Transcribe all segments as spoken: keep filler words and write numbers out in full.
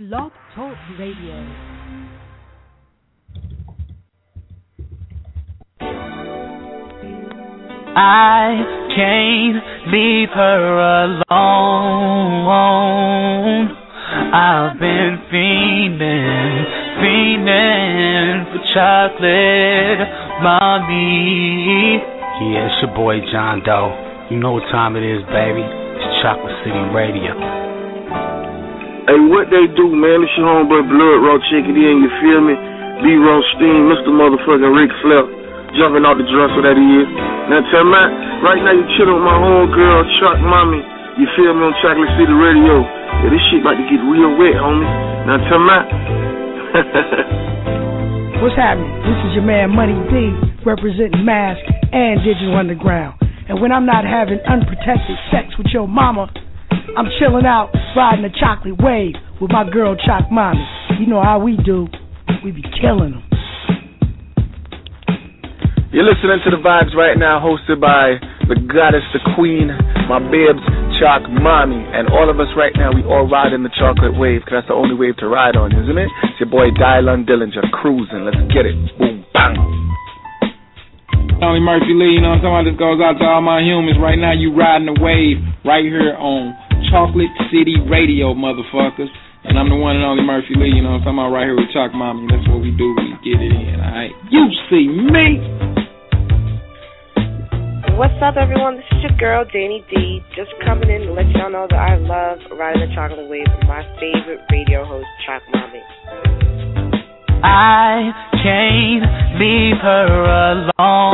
Blog Talk Radio. I can't leave her alone. I've been fiending, fiending for chocolate, mommy. Yeah, it's your boy John Doe. You know what time it is, baby. It's Chocolate City Radio. Hey, what they do, man? It's your homeboy Blood Raw, check it in, you feel me? B. Rothstein, Mister Motherfucking Ric Flair, jumping out the dresser that he is. Now tell me, right now you chillin' with my homegirl, Chuck Mommy, you feel me, on Chocolate City Radio. Yeah, this shit about to get real wet, homie. Now tell me. What's happening? This is your man Money D, representing Mask and Digital Underground. And when I'm not having unprotected sex with your mama, I'm chilling out, riding the chocolate wave with my girl Choc Mommy. You know how we do. We be killing them. You're listening to The Vibes right now, hosted by the goddess, the queen, my bibs, Choc Mommy. And all of us right now, we all ride in the chocolate wave, because that's the only wave to ride on, isn't it? It's your boy Dylan Dillinger, cruising. Let's get it. Boom, bang. Tony Murphy Lee, you know what I'm talking about? This goes out to all my humans. Right now, you riding the wave right here on Chocolate City Radio, motherfuckers. And I'm the one and only Murphy Lee, you know what I'm talking about, right here with Choc Mommy. That's what we do, we get it in, alright? You see me! What's up, everyone? This is your girl, Danny D, just coming in to let y'all know that I love riding the chocolate wave with my favorite radio host, Choc Mommy. I can't leave her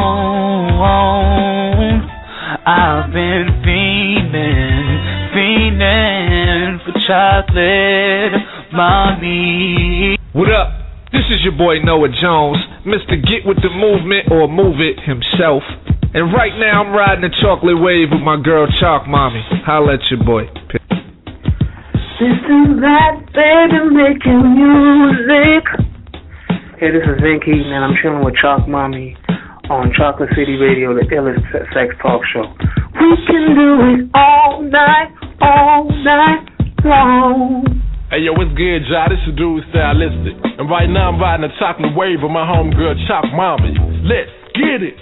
alone. I've been fiending, fiending for chocolate, mommy. What up? This is your boy Noah Jones, Mister Get With The Movement, or Move It himself. And right now I'm riding the chocolate wave with my girl Choc Mommy. Holla at your boy. This is that baby making music. Hey, this is Vin Keaton, and I'm chilling with Choc Mommy on Chocolate City Radio, the illest sex talk show. We can do it all night, all night long. Hey, yo, what's good, y'all? This is Dude Stylistic. And right now I'm riding a chocolate wave with my homegirl, Choc Mommy. Let's get it.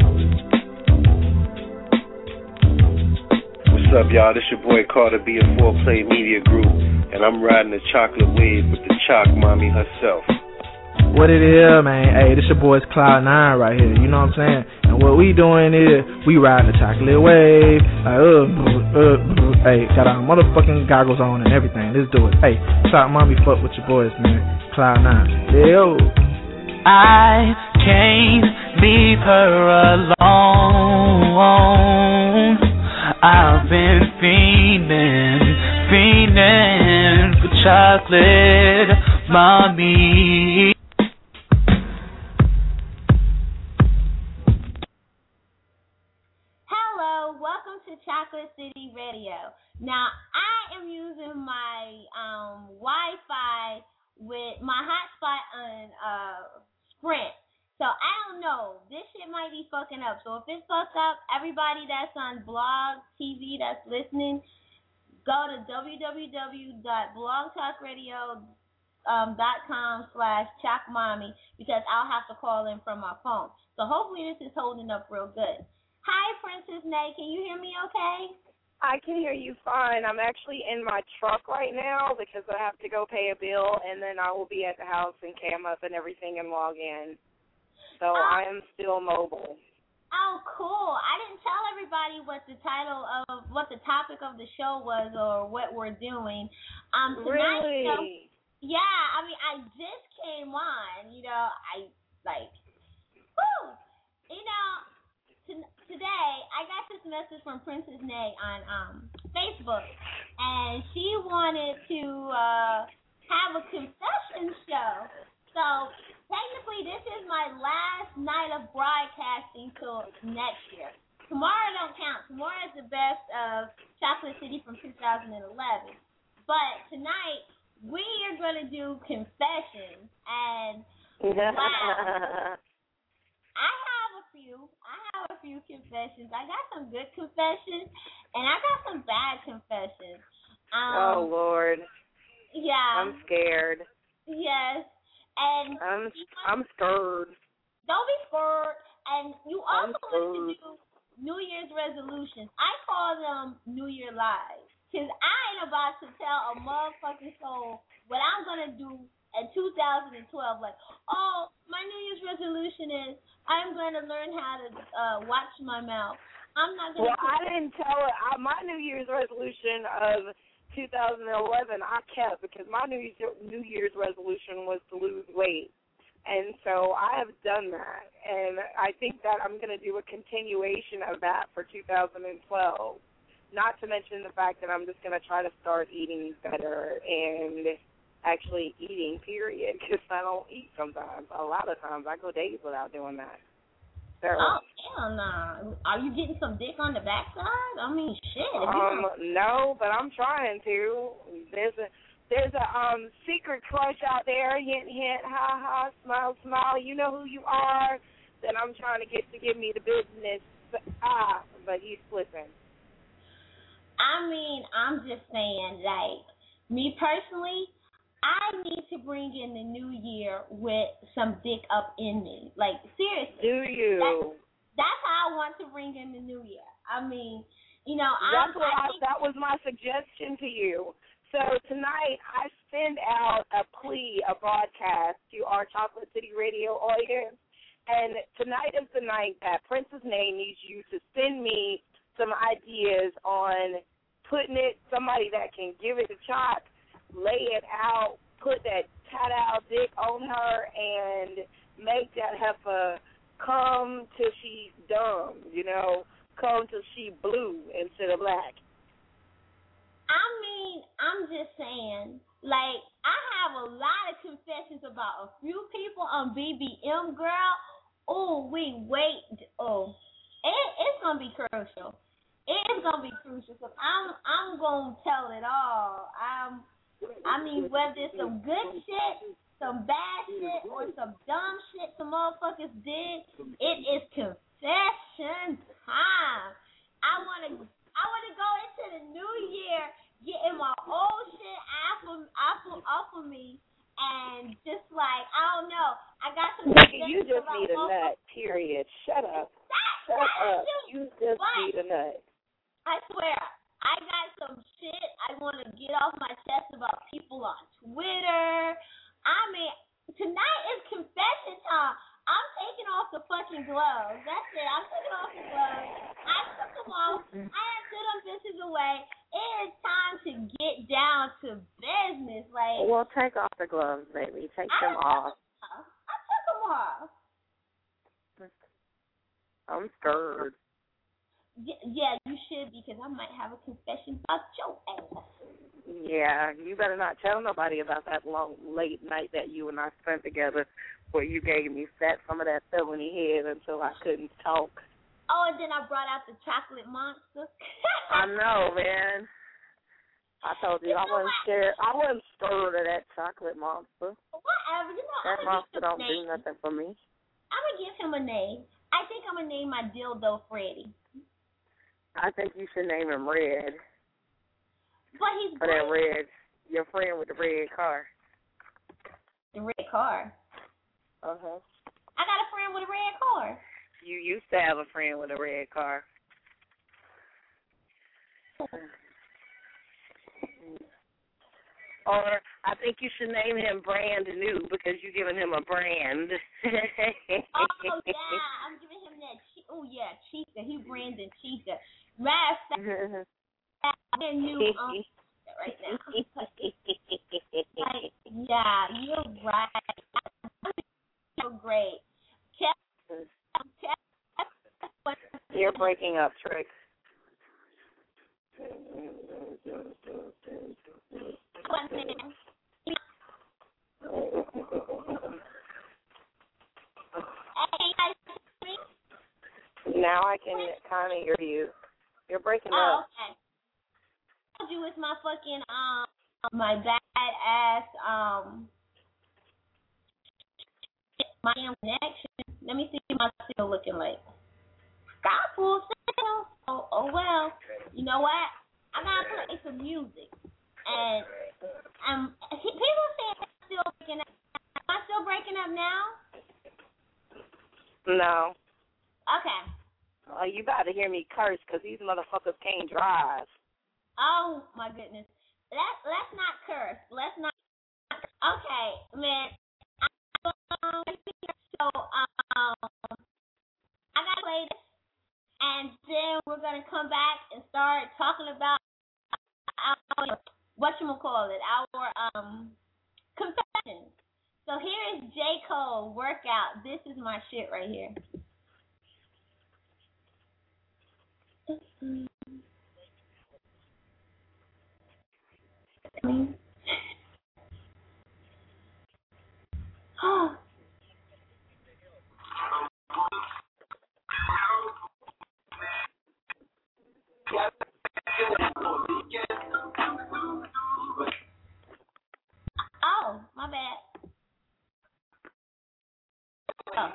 What's up, y'all? This your boy Carter B of four Play Media Group. And I'm riding the chocolate wave with the Choc Mommy herself. What it is, man? Hey, this your boy's Cloud Nine right here. You know what I'm saying? And what we doing is we riding the chocolate wave. Like, uh, uh, uh, hey, got our motherfucking goggles on and everything. Let's do it. Hey, Choc Mommy, fuck with your boys, man. Cloud Nine. Yo. I can't leave her alone. I've been fiending, fiending for chocolate, mommy. Welcome to Chocolate City Radio. Now, I am using my um, Wi-Fi with my hotspot on uh, Sprint. So, I don't know. This shit might be fucking up. So, if it's fucked up, everybody that's on Blog T V that's listening, go to www.blogtalkradio.com slash chocmommy because I'll have to call in from my phone. So, hopefully this is holding up real good. Hi, Princess Nay. Can you hear me okay? I can hear you fine. I'm actually in my truck right now because I have to go pay a bill, and then I will be at the house and cam up and everything and log in. So oh. I am still mobile. Oh, cool. I didn't tell everybody what the title of, what the topic of the show was or what we're doing. Um, tonight, really? So, yeah, I mean, I just came on, you know, I, like, whoo, you know, today, I got this message from Princess Nay on um, Facebook, and she wanted to uh, have a confession show. So, technically, this is my last night of broadcasting till next year. Tomorrow don't count. Tomorrow is the best of Chocolate City from two thousand eleven. But tonight, we are going to do confessions, and wow. I have a few. I have a few confessions. I got some good confessions, and I got some bad confessions. Um, oh, Lord. Yeah. I'm scared. Yes. And I'm I'm scared. Don't be scared. And you also I'm want to do New Year's resolutions. I call them New Year lies. Because I ain't about to tell a motherfucking soul what I'm going to do in two thousand twelve. Like, oh, my New Year's resolution is I'm going to learn how to uh, watch my mouth. I'm not going to... Well, I didn't tell her. I, my New Year's resolution of two thousand eleven I kept because my New Year's, New Year's resolution was to lose weight. And so I have done that. And I think that I'm going to do a continuation of that for two thousand twelve. Not to mention the fact that I'm just going to try to start eating better and actually eating, period, because I don't eat sometimes. A lot of times I go days without doing that. So, oh, hell no. Are you getting some dick on the backside? I mean, shit. Um, no, but I'm trying to. There's a there's a um secret crush out there. Hint, hint, ha, ha, smile, smile. You know who you are. That I'm trying to get to give me the business. Ah, but he's flipping. I mean, I'm just saying, like, me personally, I need to bring in the new year with some dick up in me. Like, seriously. Do you? That, that's how I want to bring in the new year. I mean, you know, that's I'm, what I I, think, that was my suggestion to you. So tonight I send out a plea, a broadcast to our Chocolate City Radio audience. And tonight is the night that Princess Nay needs you to send me some ideas on putting it, somebody that can give it a shot, lay it out, put that tat-out dick on her, and make that heifer come till she's dumb, you know, come till she blue instead of black. I mean, I'm just saying, like, I have a lot of confessions about a few people on B B M, girl. Oh, we wait. Oh, it, it's going to be crucial. It's gonna be crucial. So I'm I'm gonna tell it all. I'm I mean whether it's some good shit, some bad shit, or some dumb shit some motherfuckers did, it is confession time. I wanna I wanna go into the new year getting my old shit off of off of, off of me and just like I don't know. I got some. You just need a nut. Period. Shut up. Shut up. You just need a nut. I swear, I got some shit I want to get off my chest about people on Twitter. I mean, tonight is confession time. I'm taking off the fucking gloves. That's it. I'm taking off the gloves. I took them off. I had threw them bitches away. It is time to get down to business. Like, well, take off the gloves, baby. Take I them off. Them I took them off. I'm scared. Yeah, you should because I might have a confession about your ass. Yeah, you better not tell nobody about that long, late night that you and I spent together where you gave me fat some of that felony head until I couldn't talk. Oh, and then I brought out the chocolate monster. I know, man. I told you, you I wasn't what? scared. I wasn't scared of that chocolate monster. Whatever. You know, that monster don't do nothing for me. I'm going to give him a name. I think I'm going to name my dildo Freddy. I think you should name him Red. But he's For that red, your friend with the red car. The red car? Uh-huh. I got a friend with a red car. You used to have a friend with a red car. Or I think you should name him Brand New because you're giving him a brand. Oh, yeah. I'm giving him that. Che- oh, yeah, Chica. He Brandon Chica. Matter brand new um, right now. Like, yeah, you're right. You're great. You're breaking up, Trick. Now I can kind of hear you. You're breaking oh, up. Okay. I told you it's my fucking um my bad ass um my connection. Let me see what my signal looking like. Got full signal. Oh, oh well. You know what? I gotta play some music, and um No. Okay. Oh, you about to hear me curse because these motherfuckers can't drive. Oh my goodness. Let's let's not curse. Let's not. Okay, man. Um, so um, I gotta play this, and then we're gonna come back and start talking about our whatchamacallit, our um confessions. So here is J. Cole, Workout. This is my shit right here. Oh, my bad. Oh.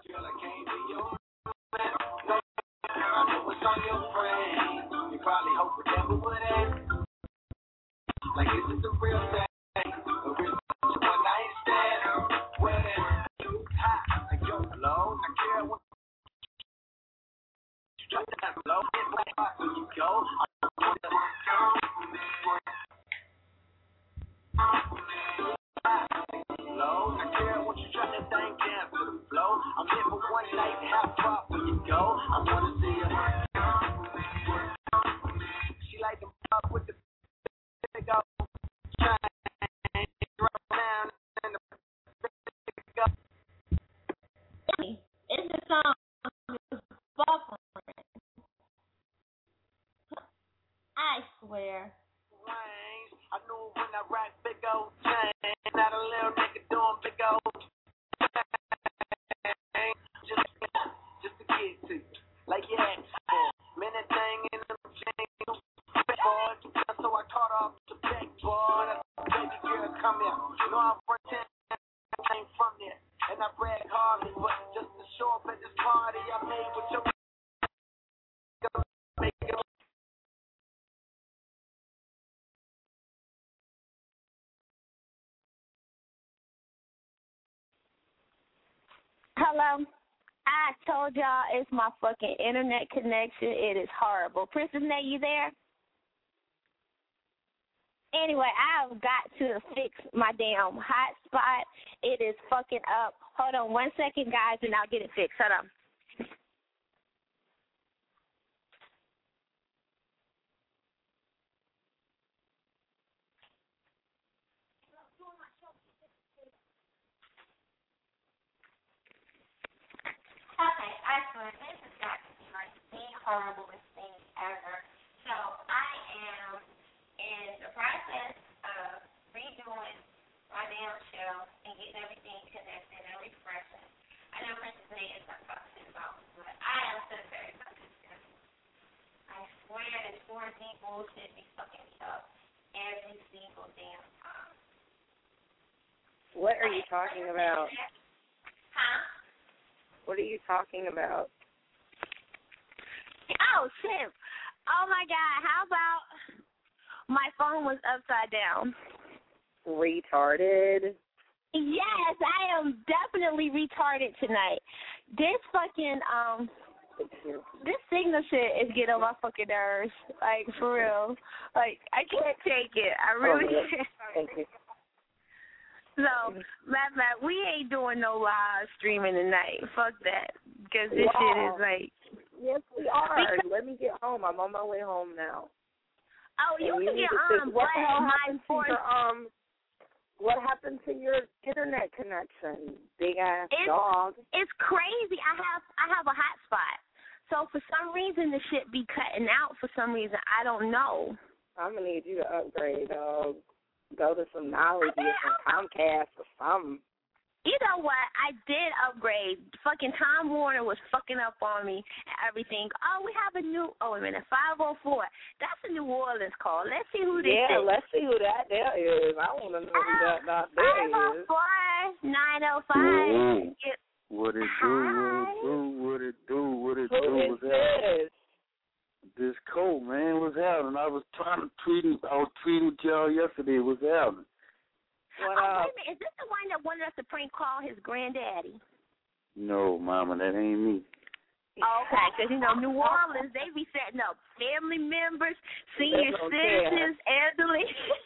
You probably hope it never would end. Like, is it the real thing? The real one night stand? When it's too hot, like, yo, low, I care what you drop that low, it's like, where you go. Low, I care what you drop that thing down to the flow. I'm here for one night, half pop when you go. I wanna see you. She like them up with the big old chain, around and the big up. It's the song. Buffering. I swear. I knew when I rock big old chain, not a little nigga doing big old chain. Just, just to get to you, like you asked for. Minute thing in the chain, boy. So I caught off the backboard. Baby girl, come here. You know I'm pretend I came from there, and I brag hardly, but just to show up at this party I made with your. Hello. I told y'all it's my fucking internet connection. It is horrible. Princess Nate, you there? Anyway, I've got to fix my damn hotspot. It is fucking up. Hold on one second, guys, and I'll get it fixed. Hold on. Okay, I swear, this has got to be like the horriblest thing ever. So I am in the process of redoing my damn show and getting everything connected and refreshing. I know Princess Nate is not talking about, but I am so very fucking. I swear this four D bullshit be fucking me up every single damn time. What are you talking about? Huh? What are you talking about? Oh, shit. Oh, my God. How about my phone was upside down? Retarded? Yes, I am definitely retarded tonight. This fucking, um, this signal shit is getting on my fucking nerves. Like, for real. Like, I can't take it. I really oh, can't. Thank you. So, matter of fact, we ain't doing no live streaming tonight. Fuck that. Because this wow. shit is like... Yes, we are. Because, let me get home. I'm on my way home now. Oh, you and can you get on, what but the hell my happened voice... to your, um, what happened to your internet connection? Big ass it's, dog. It's crazy. I have I have a hotspot. So, for some reason, the shit be cutting out for some reason. I don't know. I'm going to need you to upgrade, dog. Go to some knowledge, get some Comcast or something. You know what? I did upgrade. Fucking Time Warner was fucking up on me and everything. Oh, we have a new, oh, wait a minute, five oh four. That's a New Orleans call. Let's see who this yeah, is. Yeah, let's see who that there is. I want to know who that, that there is. five oh four, nine oh five. What it do, what it do, what it do, what it who do. Who is this? This Cole, man, what's happening? I was trying to tweet, I was tweeting with y'all yesterday. What's happening? What oh, wait a minute. Is this the one that wanted us to prank call his granddaddy? No, Mama, that ain't me. Okay, because, you know, New Orleans, they be setting up family members, senior citizens, elderly.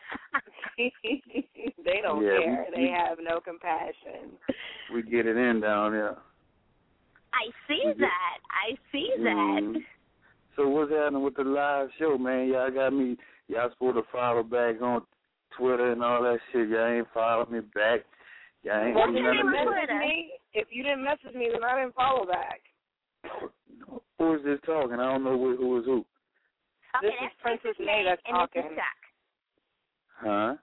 They don't Yeah, care. we- They we- have no compassion. We get it in down there. I see We get- that. I see Mhm. that. So what's happening with the live show, man? Y'all got me. Y'all supposed to follow back on Twitter and all that shit. Y'all ain't following me back. Y'all ain't Well, do if you none didn't of that. message me, if you didn't message me, then I didn't follow back. Who is this talking? I don't know who, who is who. Okay, This is that's Princess May May that's and this is talking. Chuck. Huh?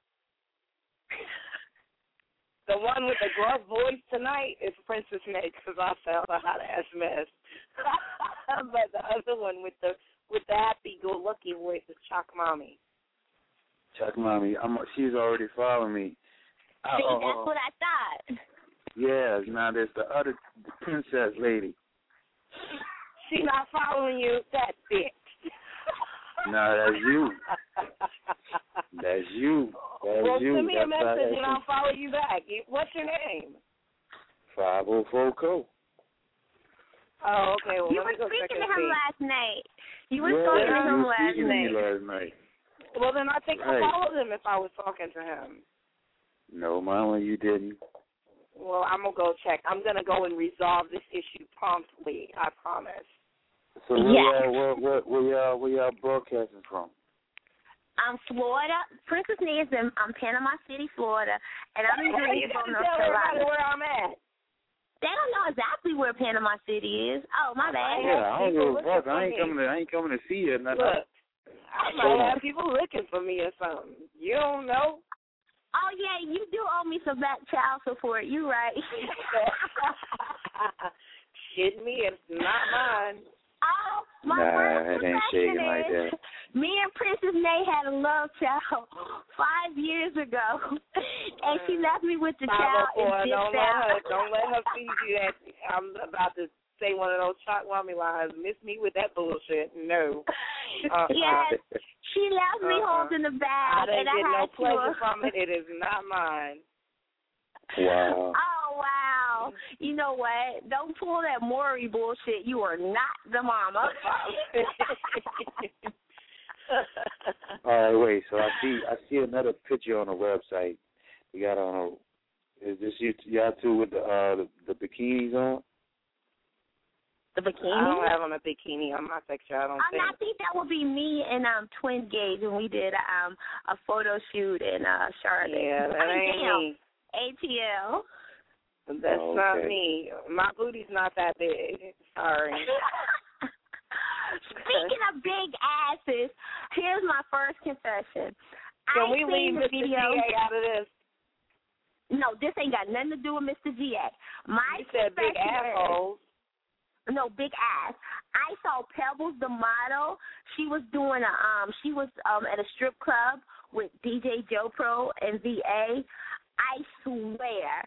The one with the gruff voice tonight is Princess May because I sound a hot ass mess. But the other one with the with the happy-go-lucky voice is Chalk Mommy. Chuck Mommy. I'm, she's already following me. I- See, uh, that's uh, what I thought. Yeah, now there's the other princess lady. She not following you, that bitch. No, that's you. That's you. That's Well, you. send me a That's how message that and I'll follow you back. What's your name? five oh four Co. Oh, okay. Well, You let were me go check speaking and to him see. last night. You were Yeah, talking you to him were last speaking to me night. last night. Well, then I think Right. I followed him if I was talking to him. No, Mama, you didn't. Well, I'm going to go check. I'm going to go and resolve this issue promptly, I promise. So where Yes. y'all, where, where, where y'all, where y'all broadcasting from? I'm Florida. Princess Nea is in um, Panama City, Florida, and I'm in You Greensboro, gotta North tell everybody Carolina. where I'm at. They don't know exactly where Panama City is. Oh, my bad. Yeah, I don't people give a fuck. looking I ain't for me. coming to, I ain't coming to see you. or Nothing. Look, I Hold might on. have people looking for me or something. You don't know? Oh, yeah, you do owe me some back child support. You right. Kidding me? It's not mine. Oh, my Nah, first it ain't confession shaking like is, that. me and Princess May had a love child five years ago, and she left me with the child and five oh four, dipped don't let out. her, don't let her feed you that. I'm about to say one of those Chalk Mommy lines. Miss me with that bullshit. No. Uh-uh. Yes, she left me Uh-uh. holding the I bag, didn't and I get no had pleasure to. from it. It is not mine. Wow. Oh wow! You know what? Don't pull that Maury bullshit. You are not the mama. All right, wait. So I see, I see another picture on the website. You got on. A, is this you? Y'all two with the uh the, the bikinis on? The bikini? I don't have on a bikini on my picture. I don't Um, think. I think that would be me and um Twin Gage when we did um a photo shoot in uh Charlotte. Yeah, that I ain't damn. me. A T L. That's Oh, not okay. me. My booty's not that big. Sorry. Speaking of big asses, here's my first confession. Can I we seen leave the Mister video. G A out of this? No, this ain't got nothing to do with Mister G A. My You said big confession is- assholes. No, big ass. I saw Pebbles the model. She was doing a um she was um at a strip club with D J Joe Pro and V A. I swear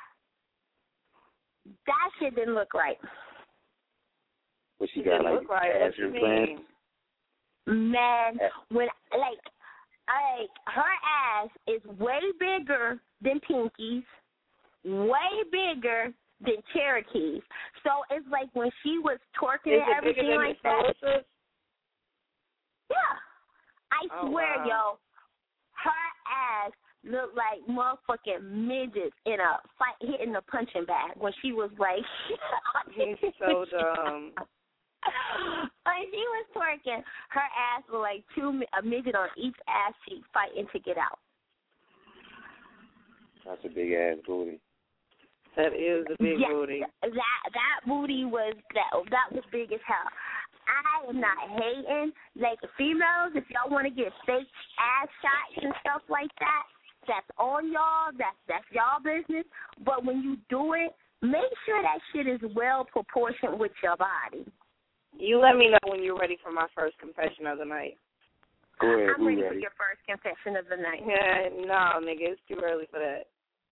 that shit didn't look right. What she It got didn't like look right. ass What you implants? mean? Man, when like like her ass is way bigger than Pinky's, way bigger than Cherokee's. So it's like when she was twerking Is and it bigger everything than like that. Melissa's? Yeah. I Oh, swear, wow. yo, her ass looked like motherfucking midgets in a fight hitting a punching bag when she was like He's so dumb. When she was twerking, her ass was like two mi- a midget on each ass cheek fighting to get out. That's a big ass booty. That is a big Yeah, booty. That that booty was that that was big as hell. I am not hating. Like females, if y'all want to get fake ass shots and stuff like that, that's on y'all. That's that's y'all business. But when you do it, make sure that shit is well proportioned with your body. You let me know when you're ready for my first confession of the night. Go ahead, I'm we ready, ready. for your first confession of the night. Yeah, no, nigga, it's too early for that.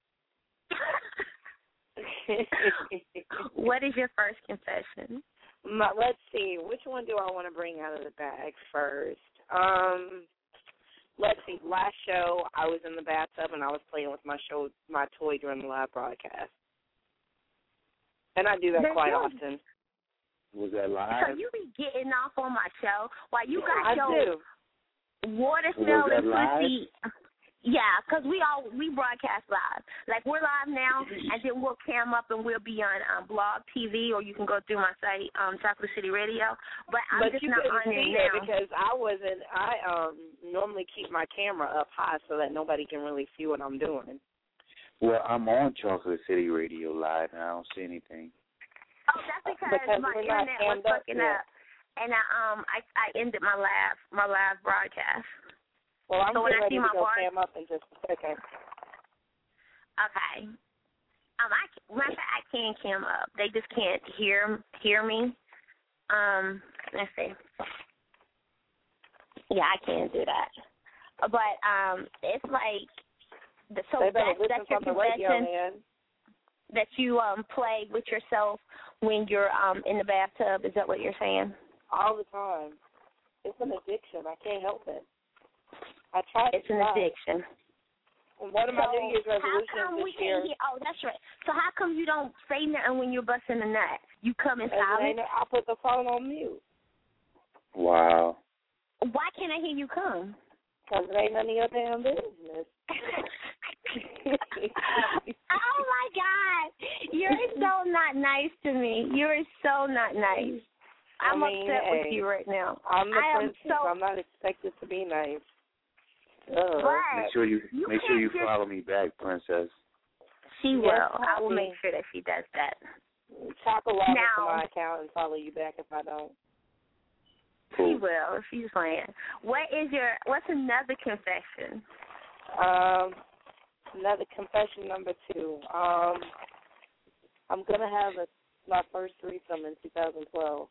What is your first confession? My, let's see, which one do I want to bring out of the bag first? Um, let's see. Last show, I was in the bathtub and I was playing with my show, my toy during the live broadcast. And I do that Then quite you- often. Was that So live? you be getting off on my show while you got I your do. water Was smelling that live? pussy. Yeah, 'cause we all we broadcast live. Like we're live now, and then we'll cam up and we'll be on um, Blog T V, or you can go through my site, um, Chocolate City Radio. But I'm But just you not couldn't on see there it now. because I wasn't. I um normally keep my camera up high so that nobody can really see what I'm doing. Well, I'm on Chocolate City Radio Live, and I don't see anything. Oh, that's because, Because my we're not internet was cammed up fucking yet. up, and I um I I ended my live my live broadcast. Well, I'm So when getting I ready see to my go bar- cam up in just a second. Okay. Um, I ca- matter of fact, I can cam up. They just can't hear hear me. Um, let's see. Yeah, I can do that. But um, it's like the so They better that's, listen that's your from the radio, confession man. that you um play with yourself when you're um in the bathtub. Is that what you're saying? All the time. It's an addiction. I can't help it. I tried It's to an stop. addiction. One of my So New Year's how resolutions come we this year. can't hear? Oh, that's right. So how come you don't say nothing when you're busting a nut? You come in Because it silent. ain't- I put the phone on mute. Wow. Why can't I hear you come? Because it ain't none of your damn business. Oh my God, you're so not nice to me. You're so not nice. I'm I mean, upset hey, with you right now. I'm the I am princess. so. I'm not expected to be nice. Ugh. But Make sure you, you make sure can't you just- follow me back, Princess. She will. Yes, I will Poppy. make sure that she does that. Chop a log into Now- my account and follow you back if I don't. She will. She's playing. What is your? What's another confession? Um, another confession number two. Um, I'm gonna have a, my first threesome in two thousand twelve.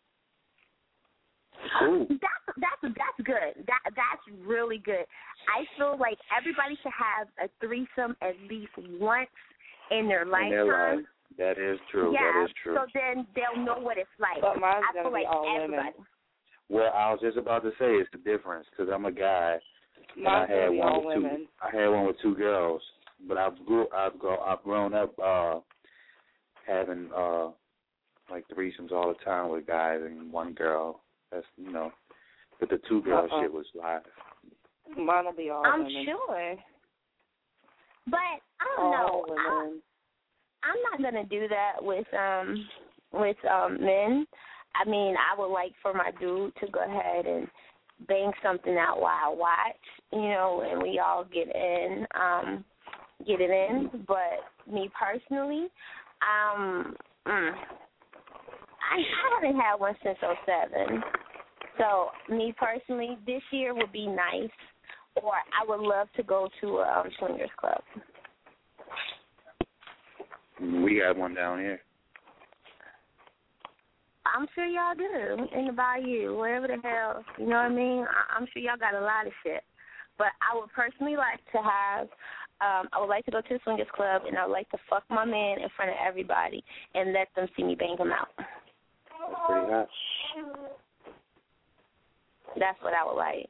Ooh. That's that's that's good. That that's really good. I feel like everybody should have a threesome at least once in their In lifetime. their life. That is true. Yeah, That is true. so then they'll know what it's like. But mine's I gonna feel be like all everybody. women. Well, I was just about to say it's the difference because I'm a guy and I Mine's had gonna be one all with two. women. I had one with two girls, but I've grew I've go I've grown up uh having uh like threesomes all the time with guys and one girl. That's you know, but the two girl Uh-uh. shit was live. Mine will be all I'm women. sure. But I don't All know. I, women. I'm not gonna do that with um with um men. I mean, I would like for my dude to go ahead and bang something out while I watch, you know, and we all get in, um, get it in. But me personally, um, mm, I, I haven't had one since oh seven. So me personally, this year would be nice, or I would love to go to a um, swingers club. We got one down here. I'm sure y'all do in the bayou, wherever the hell, you know what I mean? I- I'm sure y'all got a lot of shit. But I would personally like to have, um, I would like to go to the swingers club, and I would like to fuck my man in front of everybody and let them see me bang him out. That's pretty hot. That's what I would like.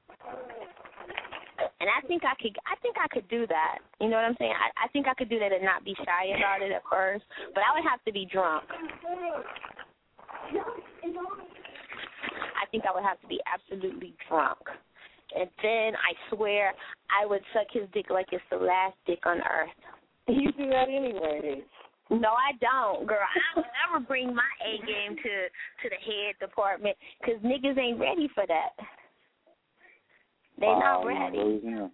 And I think I could. I think I could do that. You know what I'm saying? I, I think I could do that and not be shy about it at first. But I would have to be drunk. I think I would have to be absolutely drunk. And then I swear I would suck his dick like it's the last dick on earth. You do that anyway. No, I don't, girl. I don't ever bring my A game to to the head department because niggas ain't ready for that. They not Wow, ready. losing.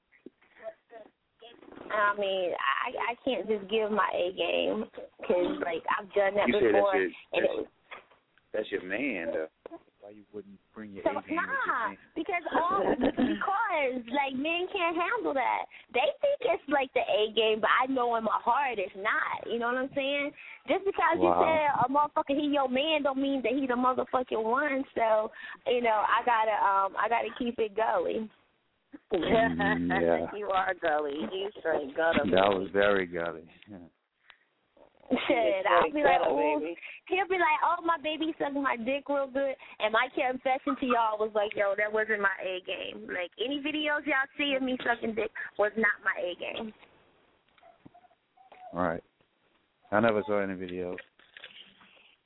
I mean, I I can't just give my A game because like I've done that You said before. that's your, and that's, it was, that's your man, though. Why you wouldn't bring your so, A game with your nah, man? because all because like men can't handle that. They think it's like the A game, but I know in my heart it's not. You know what I'm saying? Just because you Wow. said a motherfucker he your man don't mean that he the motherfucking one. So you know I gotta um I gotta keep it going. Mm, yeah. You are gully. You straight gutter. That was very gully. Yeah. Shit, I'll be like, gutter, oh, baby. he'll be like, oh, my baby sucked my dick real good, and my confession to y'all was like, yo, that wasn't my A game. Like any videos y'all see of me sucking dick was not my A game. Right. I never saw any videos.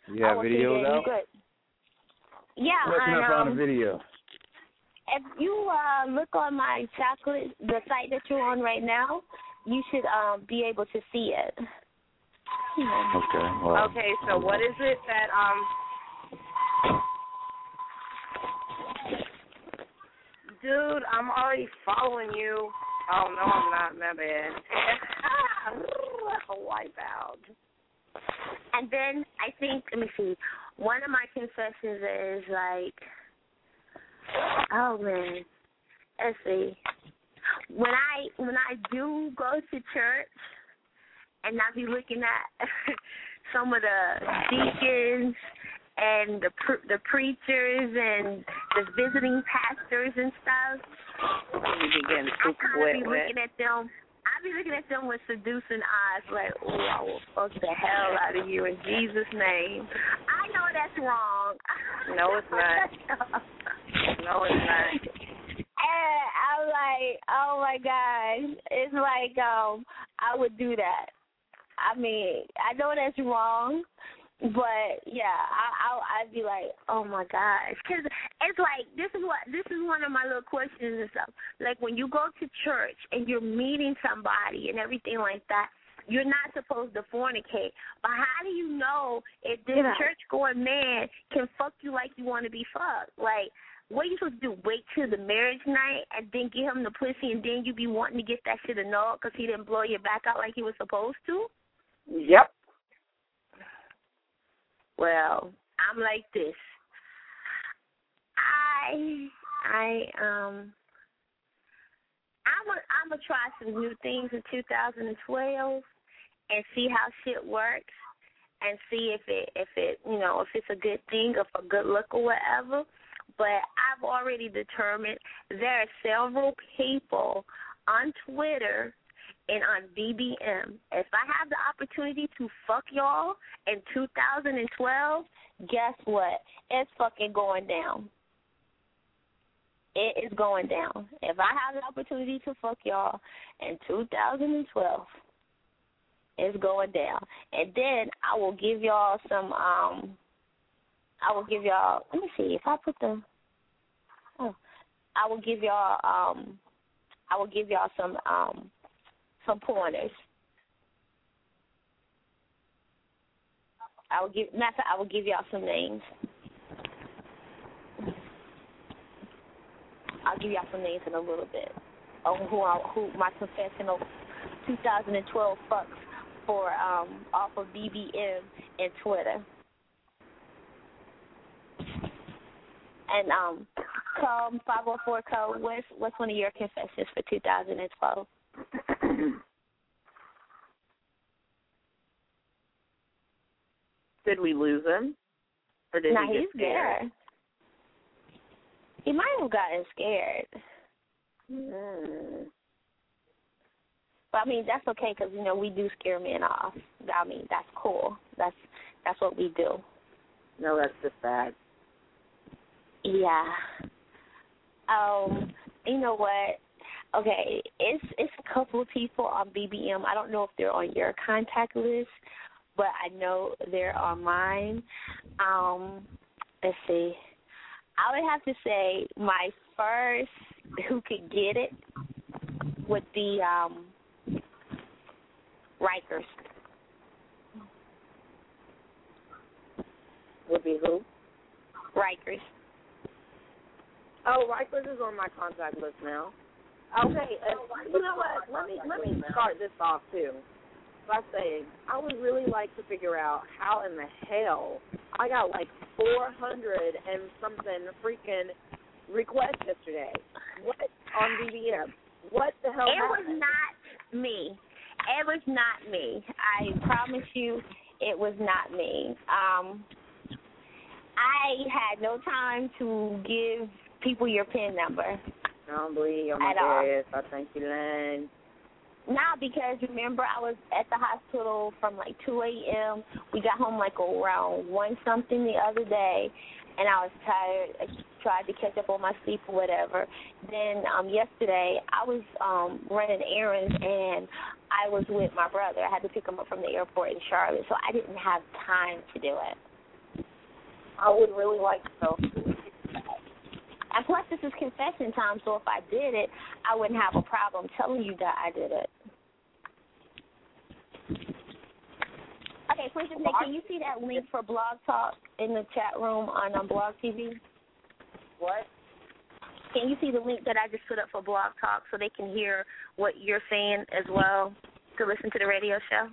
You have videos out? Good. Yeah, Where can and, I find um, a video? if you uh, look on my chocolate, the site that you're on right now, you should um, be able to see it. Okay. Well, Okay, so what is it that um dude, I'm already following you. Oh no, I'm not, my bad. Wipe out. And then I think, let me see, one of my confessions is like, oh man, let's see. When I when I do go to church and I be looking at some of the deacons and the pre- the preachers and the visiting pastors and stuff, You be getting I super kind of wet, be wet. looking at them. I be looking at them with seducing eyes, like, oh, I will fuck the hell out of you in Jesus' name. I know that's wrong. No, it's not. No, it's not. And I'm like, oh my God. It's like, um, I would do that. I mean, I know that's wrong, but yeah, I, I, I'd be like, oh my gosh, because it's like this is what this is one of my little questions and stuff. Like when you go to church and you're meeting somebody and everything like that, you're not supposed to fornicate. But how do you know if this Yeah. church going man can fuck you like you want to be fucked? Like, what are you supposed to do? Wait till the marriage night and then give him the pussy and then you be wanting to get that shit annulled because he didn't blow your back out like he was supposed to? Yep. Well, I'm like this. I I um I'm a, I'm gonna try some new things in two thousand twelve and see how shit works and see if it if it you know if it's a good thing or for good look or whatever. But I've already determined there are several people on Twitter and on B B M. If I have the opportunity to fuck y'all in two thousand twelve, guess what? It's fucking going down. It is going down. If I have the opportunity to fuck y'all in two thousand twelve, it's going down. And then I will give y'all some, um, I will give y'all, let me see, if I put the, oh, I will give y'all, um, I will give y'all some, um, some pointers. I will give, matter of fact, I will give y'all some names. I'll give y'all some names in a little bit of who I, who my confessional two thousand twelve fucks for um off of B B M and Twitter. And um, come five oh four code. What's what's one of your confessions for two thousand twelve? Did we lose him? Or did nah, he get he's scared? there. He might have gotten scared. Mm. But, I mean, that's okay because, you know, we do scare men off. I mean, that's cool. That's that's what we do. No, that's just bad. Yeah. Um, you know what? Okay, it's it's a couple of people on B B M. I don't know if they're on your contact list, but I know they're on mine. Um, let's see. I would have to say my first who could get it would be um, Rikers. Would be who? Rikers. Oh, Rikers is on my contact list now. Okay, uh, you know what? Let me let me start this off too by saying I would really like to figure out how in the hell I got like four hundred and something freaking requests yesterday. What on B B M? What the hell? It happened? was not me. It was not me. I promise you, it was not me. Um, I had no time to give people your PIN number. I don't believe you're my ass. I think you lying. Nah, because remember I was at the hospital from like two a.m. We got home like around one something the other day, and I was tired. I tried to catch up on my sleep or whatever. Then um, yesterday I was um, running errands, and I was with my brother. I had to pick him up from the airport in Charlotte, so I didn't have time to do it. I would really like to know. And plus, this is confession time, so if I did it, I wouldn't have a problem telling you that I did it. Okay, Princess Nick, can you see that link for Blog Talk in the chat room on um, Blog T V? What? Can you see the link that I just put up for Blog Talk so they can hear what you're saying as well to listen to the radio show?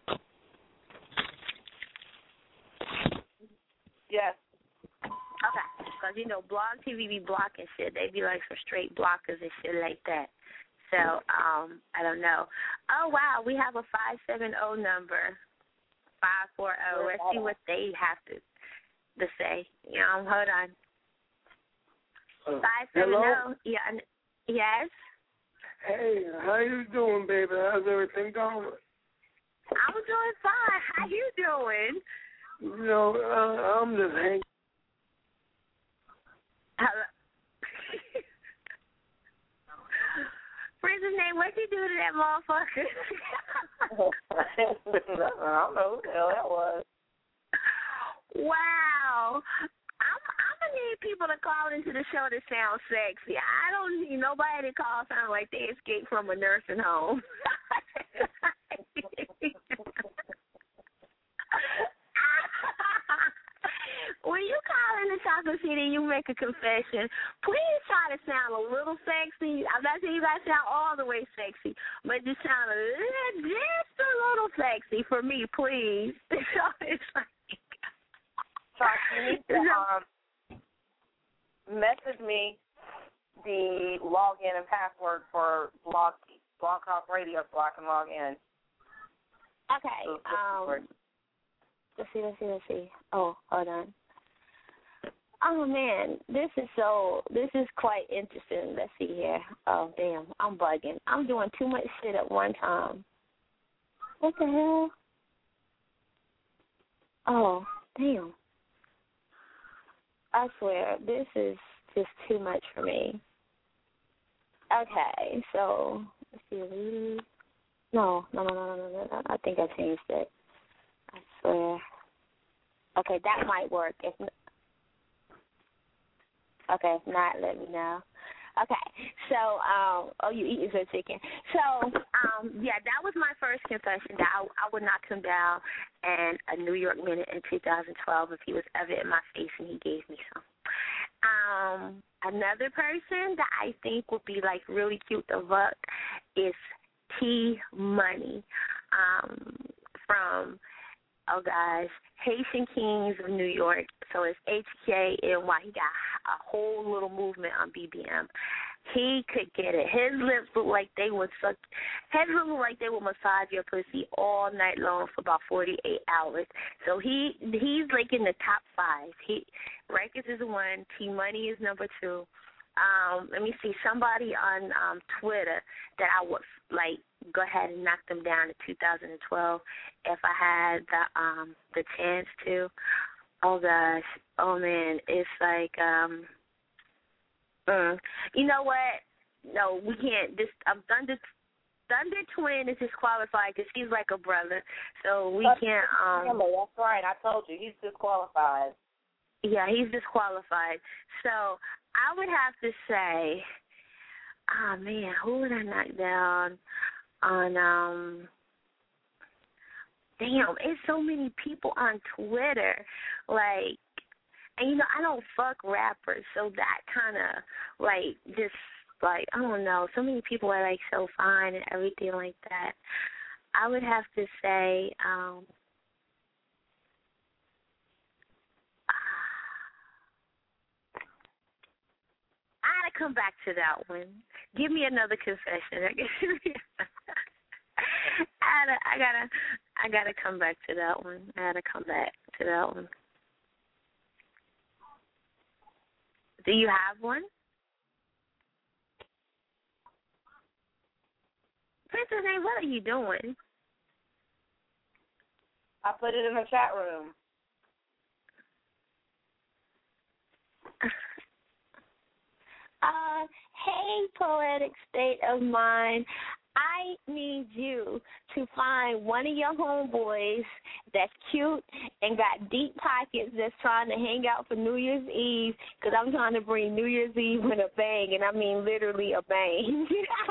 Yes. Okay, because, you know, Blog T V be blocking shit. They be like some straight blockers and shit like that. So, um, I don't know. Oh, wow, we have a five seven zero number, five four zero. Let's see what they have to to say. You know, hold on. five seven zero. Yeah. Yes? Hey, how you doing, baby? How's everything going? I'm doing fine. How you doing? You know, uh, I'm just hanging. Hello. Princess name, what you do to that motherfucker? I don't know who the hell that was. Wow. I'm, I'm going to need people to call into the show that sound sexy. I don't need nobody to call sound like they escaped from a nursing home. When you call in the Chocolate City and you make a confession, please try to sound a little sexy. I'm not saying you got to sound all the way sexy, but just sound a little, just a little sexy for me, please. So it's like, Chuck, you need to um, message me the login and password for Blog Blog Talk Radio so I can log in. Okay. Um, let's see, let's see, let's see. Oh, hold on. Oh, man, this is so, this is quite interesting. Let's see here. Oh, damn, I'm bugging. I'm doing too much shit at one time. What the hell? Oh, damn. I swear, this is just too much for me. Okay, so, let's see. No, no, no, no, no, no, no. I think I changed it. I swear. Okay, that might work. If Okay, if not, let me know. Okay, so, um, oh, you eating some chicken. So, um, yeah, that was my first confession, that I, I would knock him down in a New York Minute in two thousand twelve if he was ever in my face and he gave me some. Um, another person that I think would be, like, really cute to fuck is T Money um, from, oh, gosh, Haitian Kings of New York. So it's H K N Y. He got a whole little movement on B B M. He could get it. His lips look like they would suck. His lips look like they would massage your pussy all night long for about forty-eight hours. So he he's like in the top five. He Rikers is one. T Money is number two. Um, let me see, somebody on um, Twitter that I would like go ahead and knock them down in two thousand twelve if I had the um, the chance to. Oh gosh, oh man, it's like um, uh, you know what? No, we can't. This um, Thunder Thunder Twin is disqualified because he's like a brother, so we That's can't. Um, that's right. I told you he's disqualified. Yeah, he's disqualified. So I would have to say, oh man, who would I knock down on? Um, damn, it's so many people on Twitter, like, and you know I don't fuck rappers, so that kind of like just like I don't know. So many people are like so fine and everything like that. I would have to say. Um, I gotta come back to that one. Give me another confession. I gotta, I gotta, I gotta come back to that one. I gotta come back to that one. Do you have one? Princess name, what are you doing? I put it in the chat room. Uh, hey, Poetic State of Mind. I need you to find one of your homeboys that's cute and got deep pockets that's trying to hang out for New Year's Eve, because I'm trying to bring New Year's Eve with a bang, and I mean literally a bang.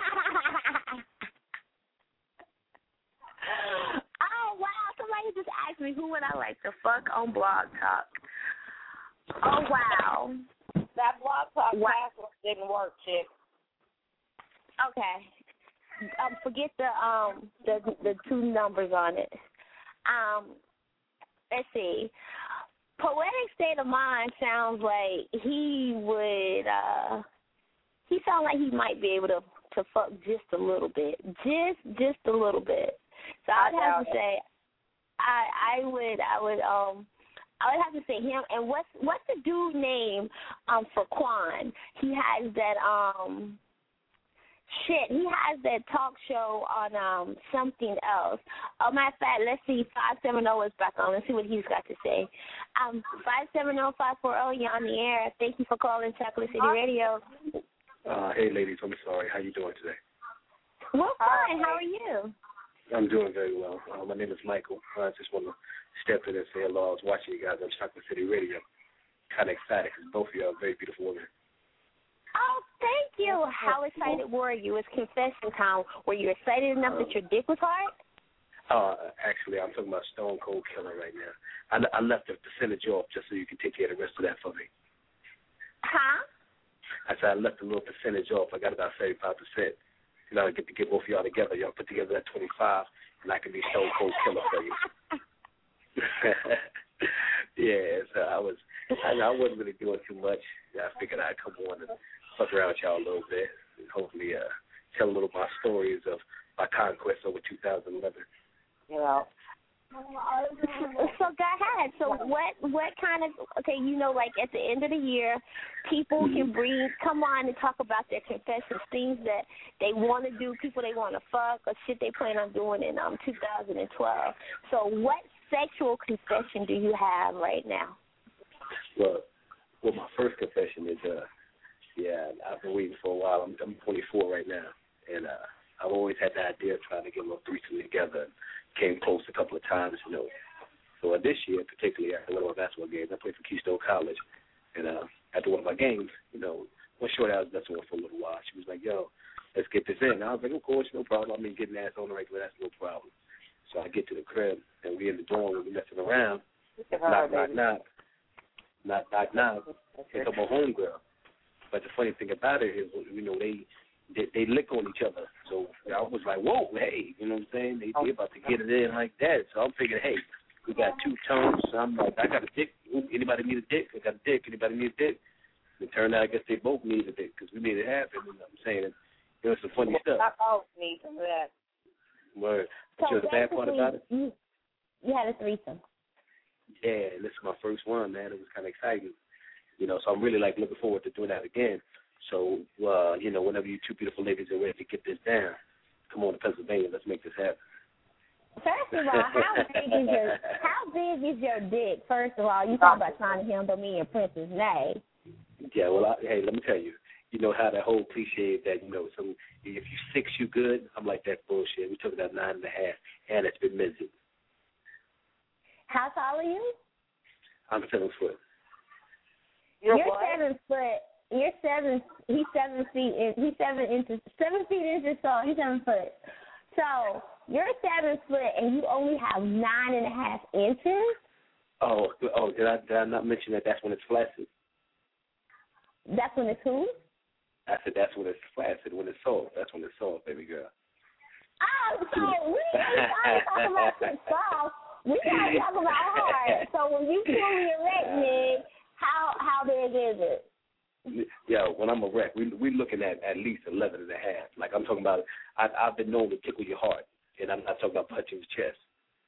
Oh, wow. Somebody just asked me who would I like to fuck on Blog Talk. Oh, wow. That Blog Talk Wow. password didn't work, chick. Okay. Um, forget the um the the two numbers on it. Um, let's see. Poetic State of Mind sounds like he would. Uh, he sounds like he might be able to to fuck just a little bit, just just a little bit. So I would have to say, I I would I would um. I would have to say him. And what's what's the dude name um for Quan? He has that um shit. He has that talk show on um something else. Oh, matter of fact, let's see. Five seven zero is back on. Let's see what he's got to say. Um, five seven zero five four zero. You're on the air. Thank you for calling Chocolate City Radio. Uh, hey, ladies. I'm sorry. How you doing today? We're fine. How are you? I'm doing very well. Uh, my name is Michael. I just want to step in and say hello. I was watching you guys on Chocolate City Radio. Kind of excited because both of you are very beautiful women. Oh, thank you. How excited were you? It's confession time. Were you excited enough that your dick was hard? Uh, actually, I'm talking about Stone Cold Killer right now. I, I left the percentage off just so you can take care of the rest of that for me. Huh? I said I left a little percentage off. I got about seventy-five percent. You know, I get to get both of y'all together. Y'all put together that twenty-five, and I can be Stone Cold Killer for you. Yeah, so I was, I, I wasn't really doing too much. I figured I'd come on and fuck around with y'all a little bit, and hopefully uh, tell a little of my stories of my conquest over two thousand eleven. You know. So go ahead. So what what kind of, okay, you know, like at the end of the year, people can bring, come on and talk about their confessions, things that they want to do, people they want to fuck, or shit they plan on doing in um two thousand twelve. So what sexual confession do you have right now? Well, well, my first confession is, uh, yeah, I've been waiting for a while. I'm, I'm twenty-four right now, and uh, I've always had the idea of trying to get a little threesome together. Came close a couple of times, you know. So uh, this year, particularly after one of my basketball games, I played for Keystone College, and uh, after one of my games, you know, one short I was messing with for a little while. She was like, "Yo, let's get this in." And I was like, "Of course, no problem. I mean, getting ass on the regular, that's no problem." So I get to the crib, and we in the dorm, and we messing around. Knock, knock, knock, knock, knock, knock. Here come a homegirl. But the funny thing about it is, you know, they. They, they lick on each other. So I was like, whoa, hey, you know what I'm saying? They, they about to get it in like that. So I'm thinking, hey, we got two tones. So I'm like, I got a dick. Anybody need a dick? I got a dick. Anybody need a dick? And it turned out, I guess they both need a dick because we made it happen. You know what I'm saying? It was some funny stuff. I both need some of that. Word. But you know the bad part about it? You, you had a threesome. Yeah, this is my first one, man. It was kind of exciting. You know, so I'm really, like, looking forward to doing that again. So, uh, you know, whenever you two beautiful ladies are ready to get this down, come on to Pennsylvania. Let's make this happen. First of all, how big is your how big is your dick? First of all, you talk about trying to handle me and Princess Nay. Yeah, well, I, hey, let me tell you. You know how that whole cliche that, you know, some if you six, you good. I'm like that bullshit. We took it at nine and a half, and it's been missing. How tall are you? I'm seven foot. You're, You're seven foot. You're seven. He's seven feet. In, he's seven inches. Seven feet inches tall. He's seven foot. So you're seven foot, and you only have nine and a half inches. Oh, oh, did I did I not mention that? That's when it's flaccid. That's when it's who? I said that's when it's flaccid. When it's soft, that's when it's soft, baby girl. Oh, so we ain't talking about soft. We gotta talk about hard. So when you fully erect, Nick, how how big is it? Yeah, when I'm erect, we we looking at at least eleven and a half. Like I'm talking about, I, I've been known to tickle your heart, and I'm not talking about punching your chest.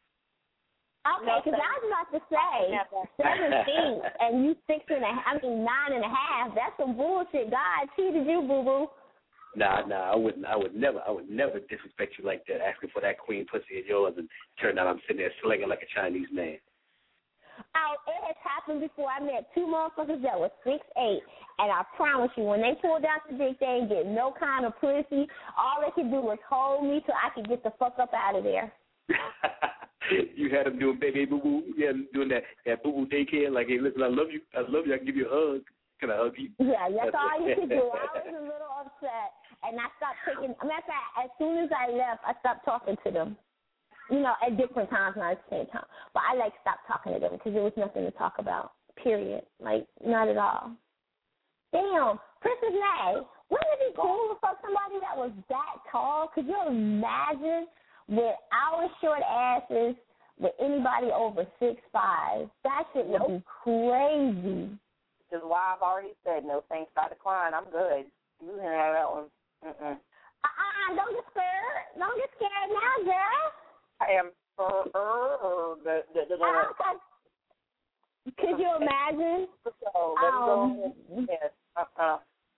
Okay, because I was about to say seven feet and you six and a half, I mean nine and a half. That's some bullshit. God cheated you, boo boo. Nah, nah, I wouldn't. I would never. I would never disrespect you like that, asking for that queen pussy of yours, and turn out I'm sitting there slinging like a Chinese man. Oh, it has happened before. I met two motherfuckers that were six eight, and I promise you, when they pulled out the dick, they ain't get no kind of pussy. All they could do was hold me till I could get the fuck up out of there. You had them doing baby boo boo. You had them doing that that boo boo daycare. Like, hey, listen, I love you. I love you. I can give you a hug. Can I hug you? Yeah, that's all you could do. I was a little upset, and I stopped taking. Matter of fact, as soon as I left, I stopped talking to them. You know, at different times, not at the same time. But I like stopped talking to them because there was nothing to talk about. Period. Like, not at all. Damn, Princess May, wouldn't it be cool to fuck somebody that was that tall? Could you imagine with our short asses with anybody over six five? That shit would be crazy. Which is why I've already said no thanks, I decline. I'm good. You can have that one. Mm-mm. Uh-uh, don't get scared. Don't get scared now, girl. I am for her. The, the, the, the, uh, could you imagine? So, let um, me go. Yes. Uh-uh.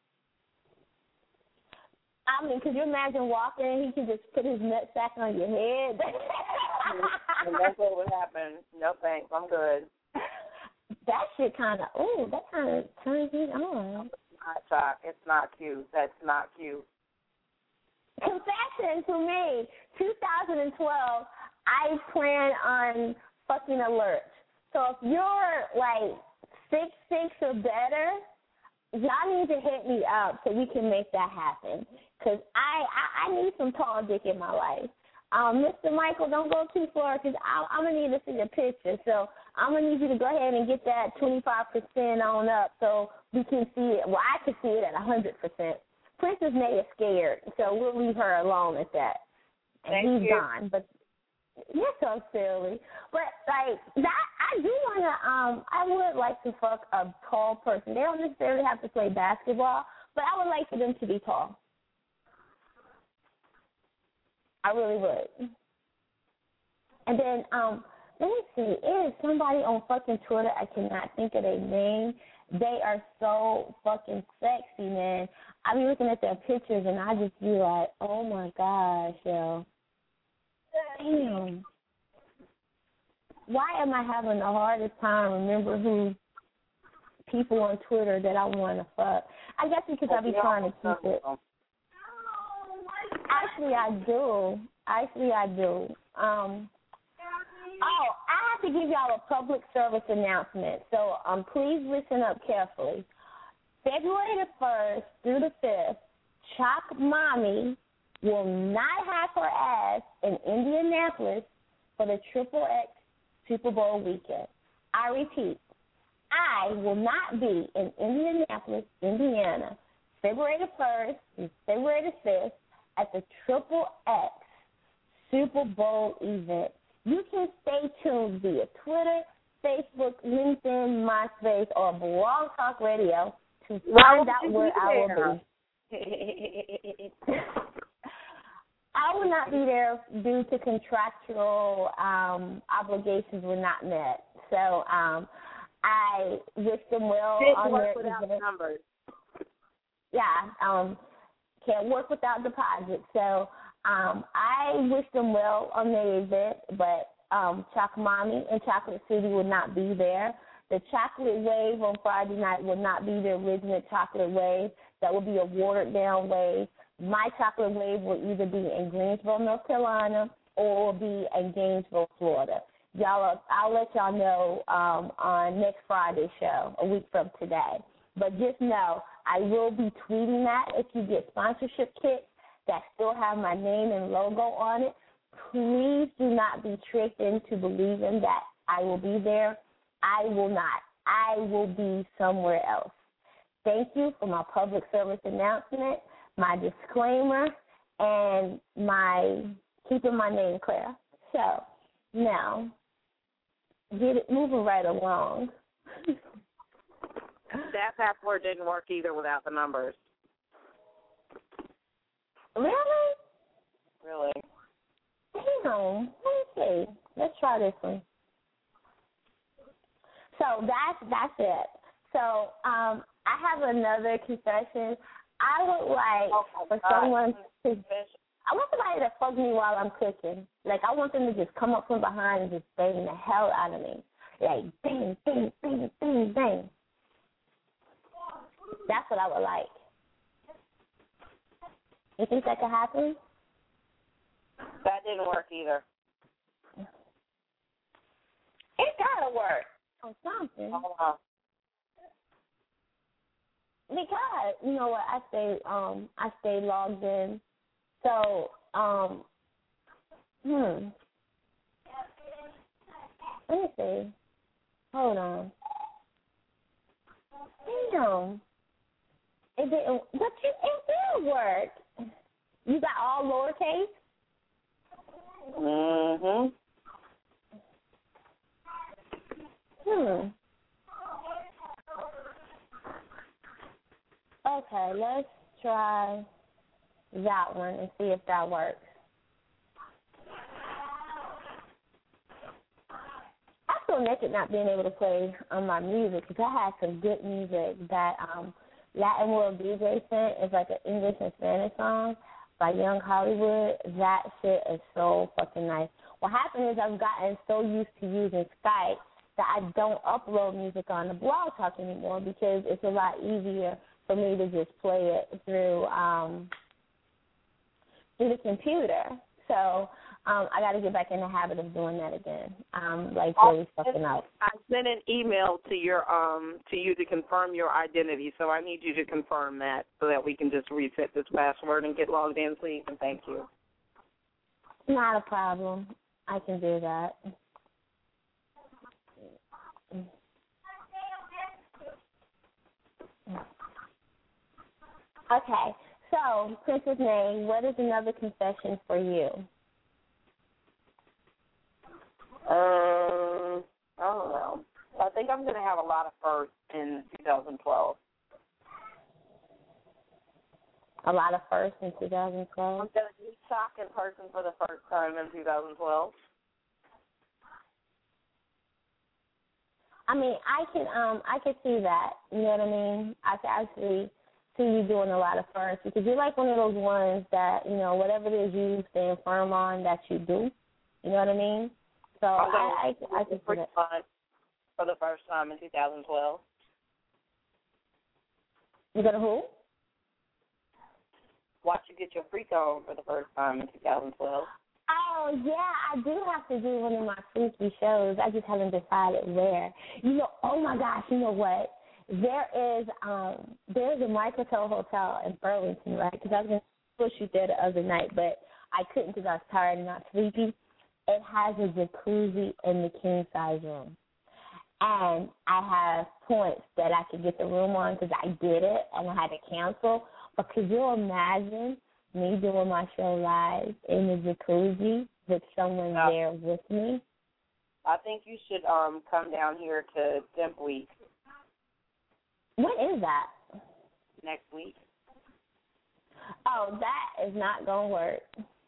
I mean, could you imagine walking and he could just put his nutsack on your head? And that's what would happen. No thanks. I'm good. That shit kind of, ooh, that kind of turns me on. Not shock. It's not cute. That's not cute. Confession to me, two thousand twelve, I plan on fucking alerts. So if you're like six six or better, y'all need to hit me up so we can make that happen. Because I, I, I need some tall dick in my life. Um, Mister Michael, don't go too far because I'm going to need to see a picture. So I'm going to need you to go ahead and get that twenty-five percent on up so we can see it. Well, I can see it at one hundred percent. Princess May is scared, so we'll leave her alone at that. And Thank he's you. gone. But you're so silly. But, like, that, I do want to, um, I would like to fuck a tall person. They don't necessarily have to play basketball, but I would like for them to be tall. I really would. And then, um, let me see. It is somebody on fucking Twitter. I cannot think of their name. They are so fucking sexy, man. I be looking at their pictures, and I just be like, oh, my gosh, yo. Damn. Why am I having the hardest time remember who people on Twitter that I want to fuck? I guess because I be trying to keep it. Actually, I do. Actually, I do. Um, oh, I have to give y'all a public service announcement, so um, please listen up carefully. February the first through the fifth, Chalk Mommy will not have her ass in Indianapolis for the Triple X Super Bowl weekend. I repeat, I will not be in Indianapolis, Indiana, February the first through February the fifth at the Triple X Super Bowl event. You can stay tuned via Twitter, Facebook, LinkedIn, MySpace, or Blog Talk Radio to find out where I will be. I will not be there due to contractual um, obligations were not met. So um, I wish them well Can't on work their without event. numbers. Yeah, um, can't work without deposits. So um, I wish them well on their event, but um, Chocolate Mommy and Chocolate City will not be there. The Chocolate Wave on Friday night will not be the original Chocolate Wave. That will be a watered-down wave. My Chocolate Wave will either be in Greensboro, North Carolina, or will be in Gainesville, Florida. Y'all, I'll let y'all know um, on next Friday's show, a week from today. But just know, I will be tweeting that if you get sponsorship kits that still have my name and logo on it. Please do not be tricked into believing that I will be there. I will not. I will be somewhere else. Thank you for my public service announcement, my disclaimer, and my keeping my name clear. So, now, get it moving right along. That password didn't work either without the numbers. Really? Really? Damn. Let me see. Let's try this one. So that's that's it. So um, I have another confession. I would like oh for God. someone to. I want somebody to fuck me while I'm cooking. Like I want them to just come up from behind and just bang the hell out of me. like bang, bang, bang, bang, bang. That's what I would like. You think that could happen? That didn't work either. It gotta work on something. Hold on. Because you know what, I stay um I stay logged in. So um hmm. Let me see. Hold on. Damn. It didn't, but you, it did work. You got all lowercase? Mm-hmm. Hmm. Okay, let's try that one and see if that works. I feel naked not being able to play on my music because I had some good music that um, Latin World D J sent. It's like an English and Spanish song by Young Hollywood. That shit is so fucking nice. What happened is I've gotten so used to using Skype that I don't upload music on the Blog Talk anymore because it's a lot easier for me to just play it through um, through the computer. So um, I got to get back in the habit of doing that again. Um, like really fucking up. I sent an email to your um to you to confirm your identity, so I need you to confirm that so that we can just reset this password and get logged in, please. And thank you. Not a problem. I can do that. Okay, so, Princess Nay, what is another confession for you? Um, I don't know. I think I'm going to have a lot of firsts in twenty twelve. A lot of firsts in twenty twelve? I'm going to meet Shock in person for the first time in twenty twelve. I mean, I can um I can see that. You know what I mean? I can actually see you doing a lot of firsts because you're like one of those ones that, you know, whatever it is you stand firm on that you do. You know what I mean? So I, I, I can see that. For the first time in twenty twelve. You gonna who? Watch you get your freak on for the first time in twenty twelve. Oh, yeah, I do have to do one of my freaky shows. I just haven't decided where. You know, oh, my gosh, you know what? There is um, there's a Microtel Hotel in Burlington, right? Because I was going to shoot there the other night, but I couldn't because I was tired and not sleepy. It has a jacuzzi in the king-size room. And I have points that I could get the room on because I did it and I had to cancel. But could you imagine me doing my show live in the jacuzzi with someone no. there with me? I think you should um come down here to Dimp Week. When is that? Next week. Oh, that is not going to work.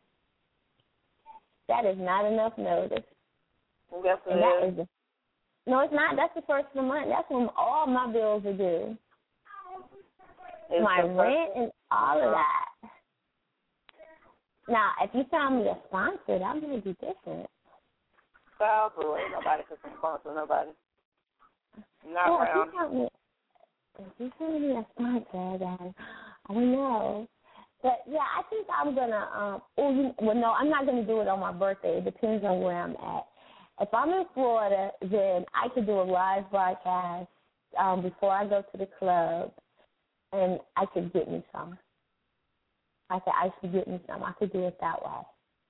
That is not enough notice. Yes, it and that is. is the, no, it's not. That's the first of the month. That's when all my bills are due. It's my rent and all of that. Now, if you found me a sponsor, that may be different. Oh, boy, nobody could sponsor nobody. Not well, around. If you, found me, if you found me a sponsor, then I don't know. But, yeah, I think I'm going to, um, oh, you, well, no, I'm not going to do it on my birthday. It depends on where I'm at. If I'm in Florida, then I could do a live broadcast um, before I go to the club, and I could get me some. I could actually get me some. I could do it that way.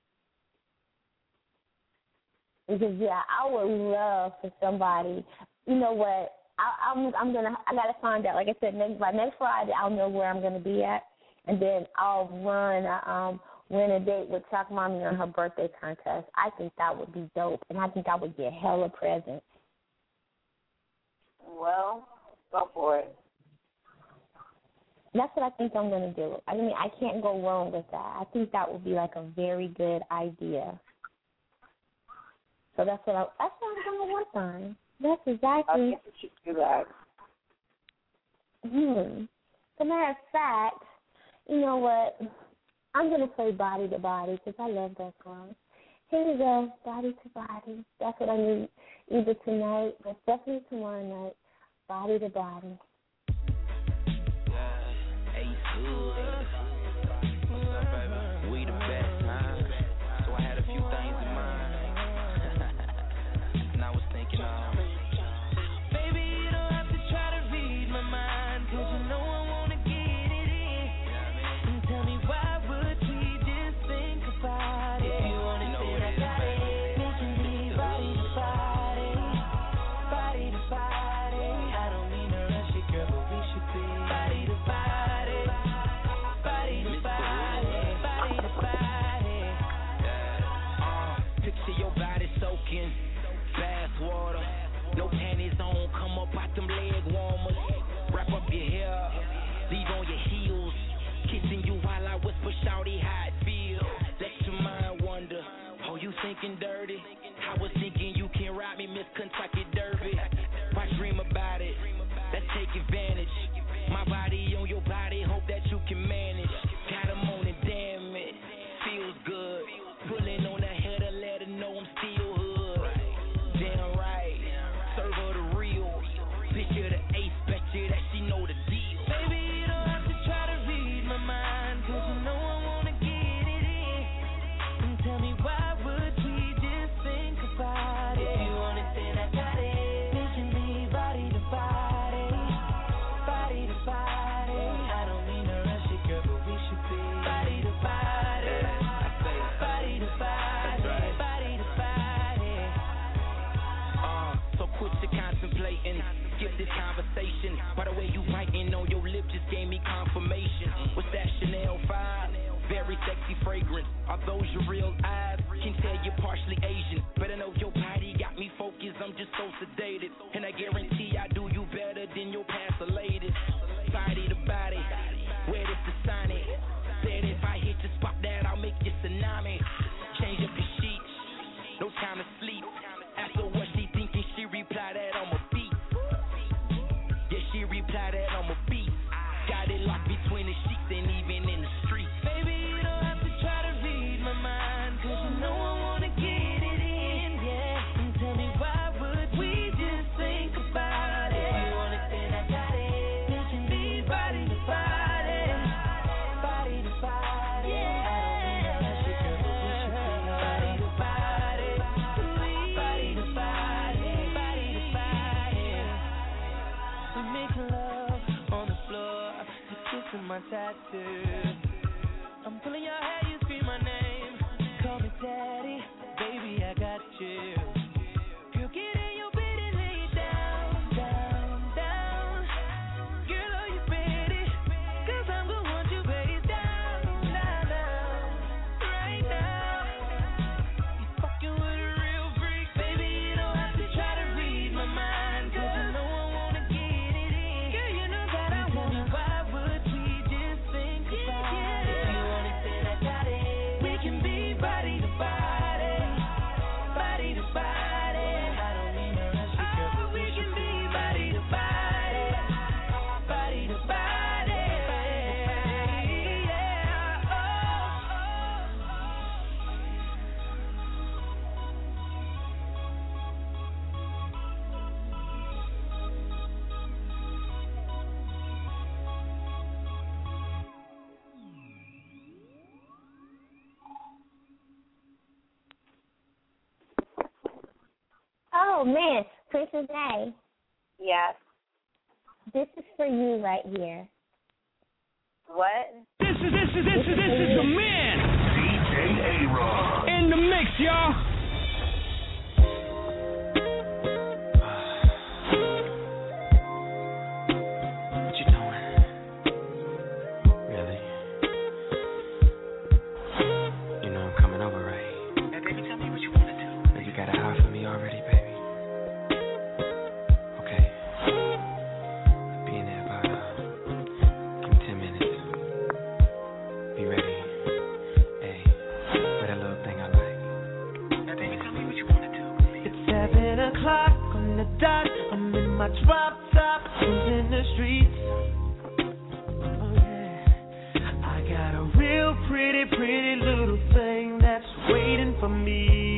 Because, yeah, I would love for somebody, you know what, I, I'm, I'm going to, I got to find out. Like I said, next, by next Friday, I'll know where I'm going to be at. And then I'll run, a, um, win a date with Chuck Mommy on her birthday contest. I think that would be dope. And I think I would get hella presents. Well, go for it. That's what I think I'm going to do. I mean, I can't go wrong with that. I think that would be like a very good idea. So that's what, I, that's what I'm going to work on. That's exactly. I think you should do that. Hmm. As a matter of fact, you know what? I'm going to play Body to Body because I love that song. here you go, body to body. That's what I need either tonight, but definitely tomorrow night. Body to body. Yeah, Ace Hood. What's up, baby? We the best, huh? So I had a few things in mind. And I was thinking, um, baby, you don't have to try to read my mind, cause you know I wanna get it in. And tell me why would we just think about it? If you wanna know what it is, baby. Making me body to body, body to body. I don't mean to rush it, girl, but we should be body to body, body to body, body to body. Yeah. Uh, picture your body soaking bath water. No panties on, come up out them leg warmers. Wrap up your hair, leave on your heels. Kissing you while I whisper, shawty, how it feel. Let your mind wander. Oh, you thinking dirty? I was thinking you can ride me, Miss Kentucky Derby. Why dream about it? Let's take advantage. My body on your body, hope that you can manage. Got 'em on it, damn it. Feels good. Pulling on that header, let her know I'm still hood. Damn right. Serve her the real. Picture the ace, bet you that she know the deal. Baby, you don't have to try to read my mind, cause you know I wanna get it in. And tell me why would we just think about it? If you want it, then I got it. Making me body to body, body to body. I don't mean to rush it, girl, but we should be body to body. I say body to body, body to body. Uh, so quit your contemplating, skip this conversation. By the way you biting on your lip just gave me confirmation. What's that Chanel five? Very sexy fragrance. Are those your real eyes? Can tell you're partially Asian. Better know your body got me focused. I'm just so sedated, and I guarantee I do you better than your past or latest. Body to body, where this the sign it? Said if I hit your spot that I'll make you tsunami. Change up your sheets, no time to sleep. After what she thinking, she reply that I'm a beat. Yeah, she reply that I'm a beat. Got it locked between the sheets and even in the street. Baby, you don't have to try to read my mind, cause you know I wanna get it in, yeah. And tell me why would we just think about it? If you want it, then I got it. Making me body to body, body to body. Yeah. I don't mean to rush it, girl, but we should be body to body, body to body, body to body. We make love on the floor, just kissing my tattoo. I'm pulling your hair, you scream my name. Call me daddy, baby, I got you. Girl, get in your bed and lay it down, down, down. Girl, are you ready? Cause I'm gonna want you face down, down, down. Right now, you fucking with a real freak. Baby, you don't have to try to read my mind, cause you know I wanna get it in. Girl, you know that I wanna. Why would we just think about it? If you want it, then I got it. We can be body to body, body to body. I don't mean to rush it, girl, but we can be body to body, body to body. Yeah, Oh man, Princess A, Yes. this is for you right here. What? This is this is this is this is the man. D J A-Rod in the mix, y'all. What you doing? Really? You know I'm coming over, right? Hey, baby, tell me what you want to do. You got a eye for me already, baby? Okay. I'll be in there about, uh, give me ten minutes. Be ready. Hey, with that little thing I like. Hey, baby, tell me what you want to do. It's seven o'clock on the dot. I'm in my drop top, cruising the streets. Oh yeah, I got a real pretty, pretty little thing that's waiting for me.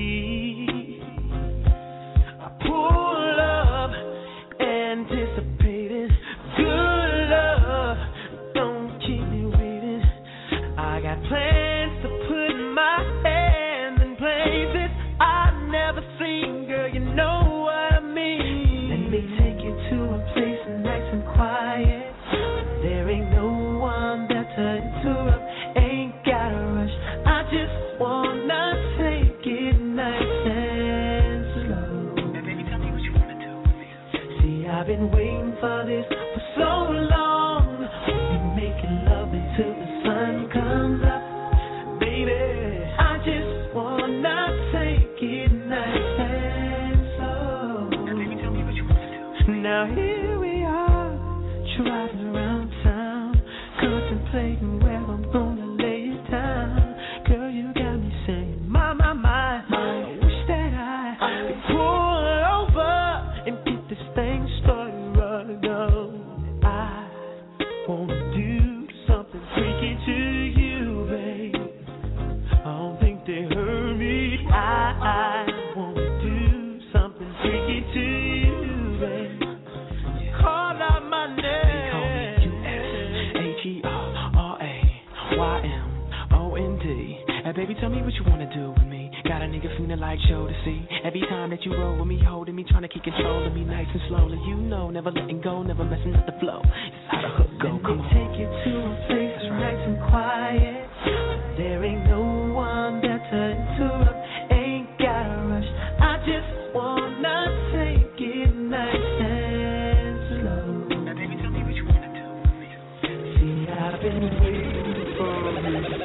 Now here we are, driving around town, contemplating where I'm gonna lay it down. Girl, you got me saying, my, my, my, I wish that I could pull over and get this thing started right now. I wanna do something freaky to you, babe. I don't think they heard me. I, I wanna do something freaky to you, babe. Call out my name. They call me U S H E R R A Y M O N D. And baby, tell me what you wanna do with me. Got a nigga feeling like show to see. Every time that you roll with me, holding me, trying to keep control of me, nice and slowly. You know, never letting go, never messing up the flow. Just how the hook go. Let me take you to a place that's nice and quiet. There ain't no one there to interrupt. Ain't gotta rush. I just wanna take it nice and slow. Now, baby, tell me what you wanna do with me. See, I've been waiting for you.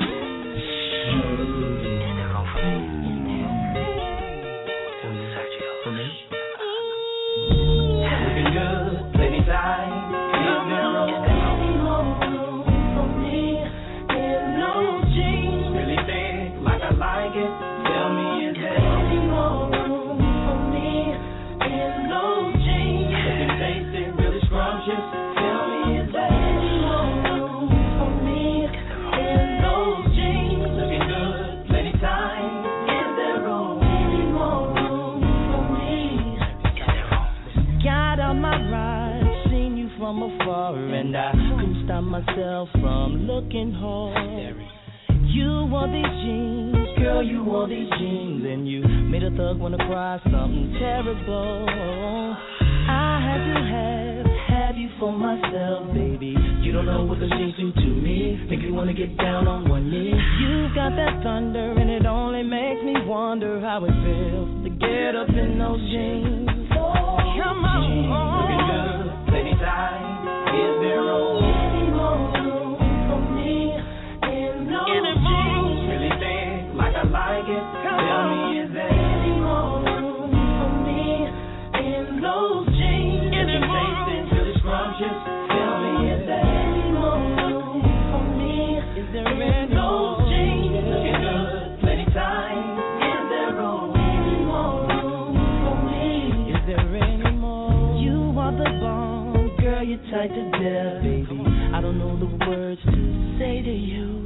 And I couldn't stop myself from looking hard. You wore these jeans, girl, you wore these jeans, and you made a thug wanna cry something terrible. I had to have, have you for myself, baby. You don't know what those jeans do to me. Make me wanna get down on one knee. You got that thunder, and it only makes me wonder how it feels to get up in those jeans. Come on, looking good, plenty time. Is there any more room for me in those jeans? Really think like I like it. Tell me, is there any more room for me in those jeans? Any more room? Really scrumptious. Tell me, is there any more room for me? Is there in those jeans? Looking good, plenty time. Is there any more room for me? Is there any more? You are the bomb. Girl, you're tight to death, baby. I don't know the words to say to you.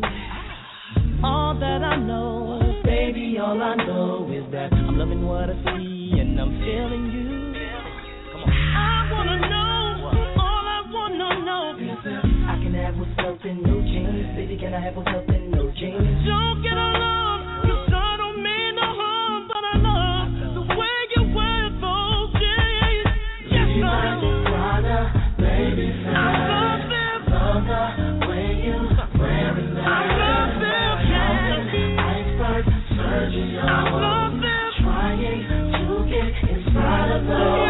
All that I know, baby, all I know is that I'm loving what I see and I'm feeling you. Come on. I wanna know, all I wanna know is that I can have what's up in no jeans. Baby, can I have what's up in no jeans? Don't get alarmed, 'cause I don't mean no harm, but I love the way you wear those jeans. Yes, sir. Baby, I love them. Love the way you wear it. I love them. Iceberg surging on. I love them. Trying to get inside of them. Yeah,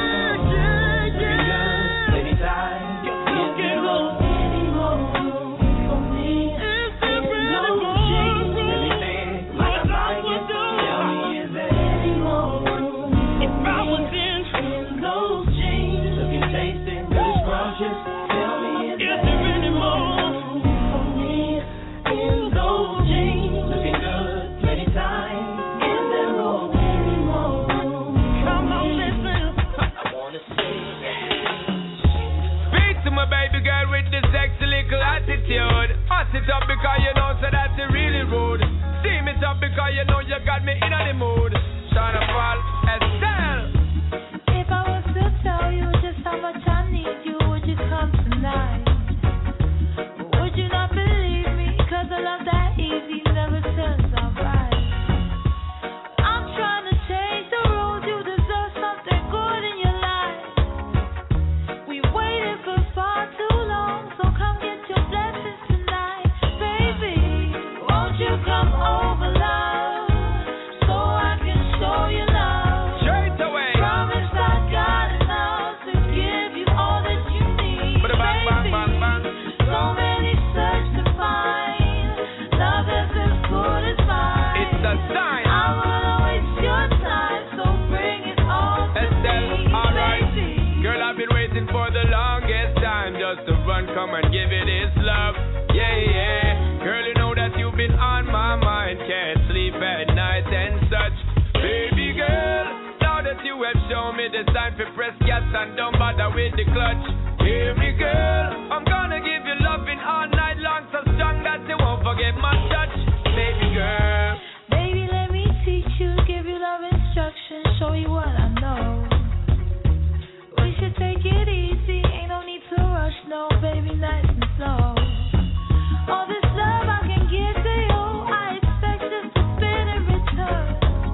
yeah, yeah. Lady time. Is there any more room for me? Is there any more room? Really think like I like it. Tell me, is there any more room? If I was in those jeans, looking tasty. Just tell me, is there any more for me in those jeans? Looking good, plenty time. Is there any more? Come on, listen. I wanna say speak to my baby girl with the sexy little attitude. Hot it up because you know so that's really rude. Steam it up because you know you got me in the mood. Trying to fall Estelle. If I was to tell you just how much I need you, come tonight. Would you not believe me? 'Cause I love that easy, never feels alright. I'm trying to change the rules, you deserve something good in your life. We waited for far too long, so come get your blessings tonight. Baby, won't you come over, love, so I me the sign for press gas and don't bother with the clutch. Hear me, girl, I'm gonna give you loving all night long, so strong that you won't forget my touch. Baby girl, baby, let me teach you, give you love instruction, show you what I know. We should take it easy, ain't no need to rush, no, baby, nice and slow. All this love I can give to you, I expect just to spin in return.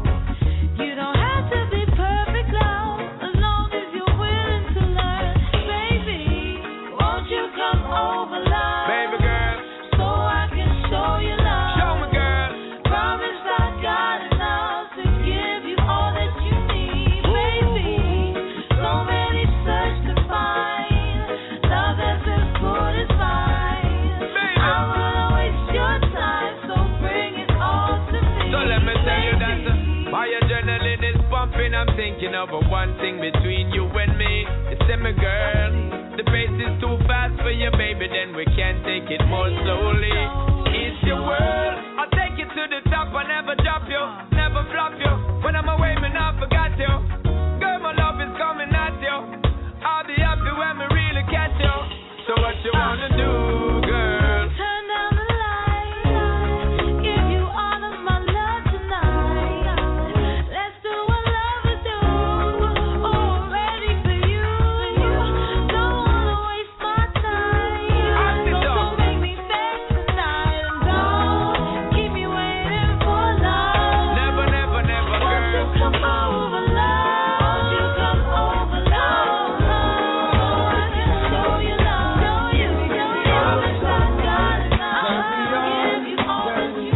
You don't have to be perfect, love, as long as you're willing to learn. Baby, won't you come over, love? Baby girl, so I can show you love. Show me, girl. Promise I got enough to give you all that you need, baby. So many search to find love that's as good as mine. Baby. I wanna waste your time, so bring it all to me. So let me tell you that uh, baby. my adrenaline is pumping. I'm thinking of a one thing between you and me. You say, me girl, the pace is too fast for you, baby. Then we can take it more slowly. It's your world. I'll take you to the top. I never drop you, never flop you. When I'm away, me not forgot you. Girl, my love is coming at you. I'll be happy when we really catch you. So what you wanna do, girl? Turn down the lights, give you all of my love tonight. Let's do what lovers do. Oh, I'm ready for you. Don't wanna waste my time. So don't make me beg tonight. And don't keep me waiting for love. Never, never, never, Won't you girl. come over, love? Won't you come over, love? So I can show you love. Show you, show you. Promise I got enough to give you all that you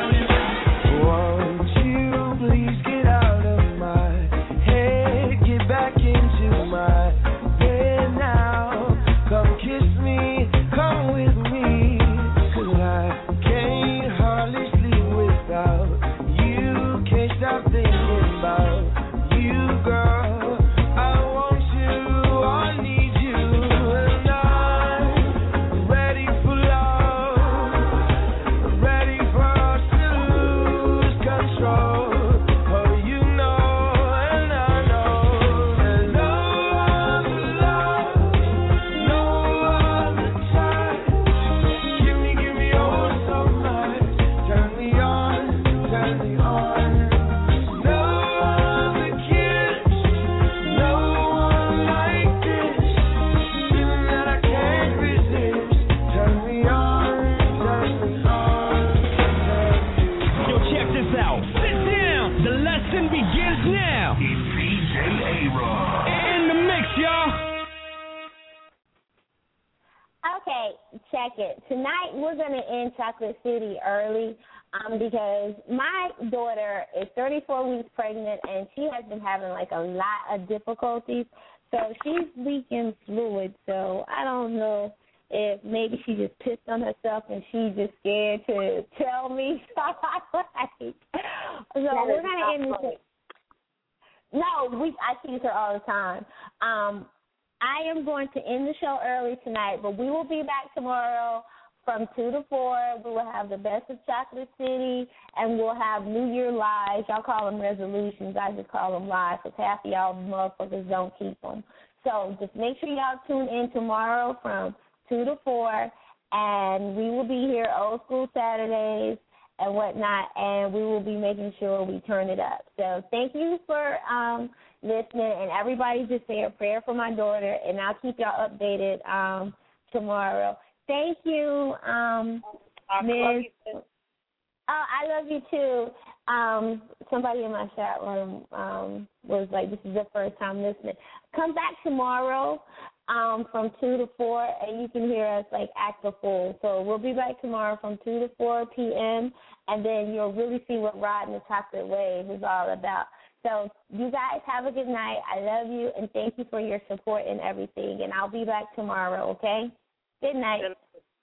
need. Won't you please get out of my head, get back into my bed now. Come kiss me, come with me, 'cause I can't hardly sleep without you. Can't stop thinking about you, girl. I want you, I need you, and I'm ready for love, ready for us to lose control. Oh, you know, and I know there's no other love, no other time. Give me, give me oh so much. Turn me on, turn me on. No other kiss, no one like this. Feeling that I can't resist. Turn me on, turn me on. Yo, check this out. Sit down. The lesson begins now. It's P J A-Rod. In the mix, y'all. Okay, check it. Tonight we're going to end Chocolate City early um, because my daughter is thirty-four weeks pregnant and she has been having like a lot of difficulties. So she's leaking fluid. So I don't know if maybe she just pissed on herself and she's just scared to tell me. So like, so we're going to end this. No, we I tease her all the time. Um, I am going to end the show early tonight, but we will be back tomorrow from two to four. We will have the best of Chocolate City, and we'll have New Year lives. Y'all call them resolutions. I just call them lives because half of y'all motherfuckers don't keep them. So just make sure y'all tune in tomorrow from two to four, and we will be here old school Saturdays and whatnot, and we will be making sure we turn it up. So thank you for um, listening, and everybody just say a prayer for my daughter, and I'll keep y'all updated um, tomorrow. Thank you, um, Miz Oh, I love you too. Um, somebody in my chat room um, was like, "This is the first time listening." Come back tomorrow um, from two to four, and you can hear us like act a fool. So we'll be back tomorrow from two to four p.m. and then you'll really see what Riding the Chocolate Wave is all about. So you guys have a good night. I love you, and thank you for your support and everything. And I'll be back tomorrow. Okay? Good night.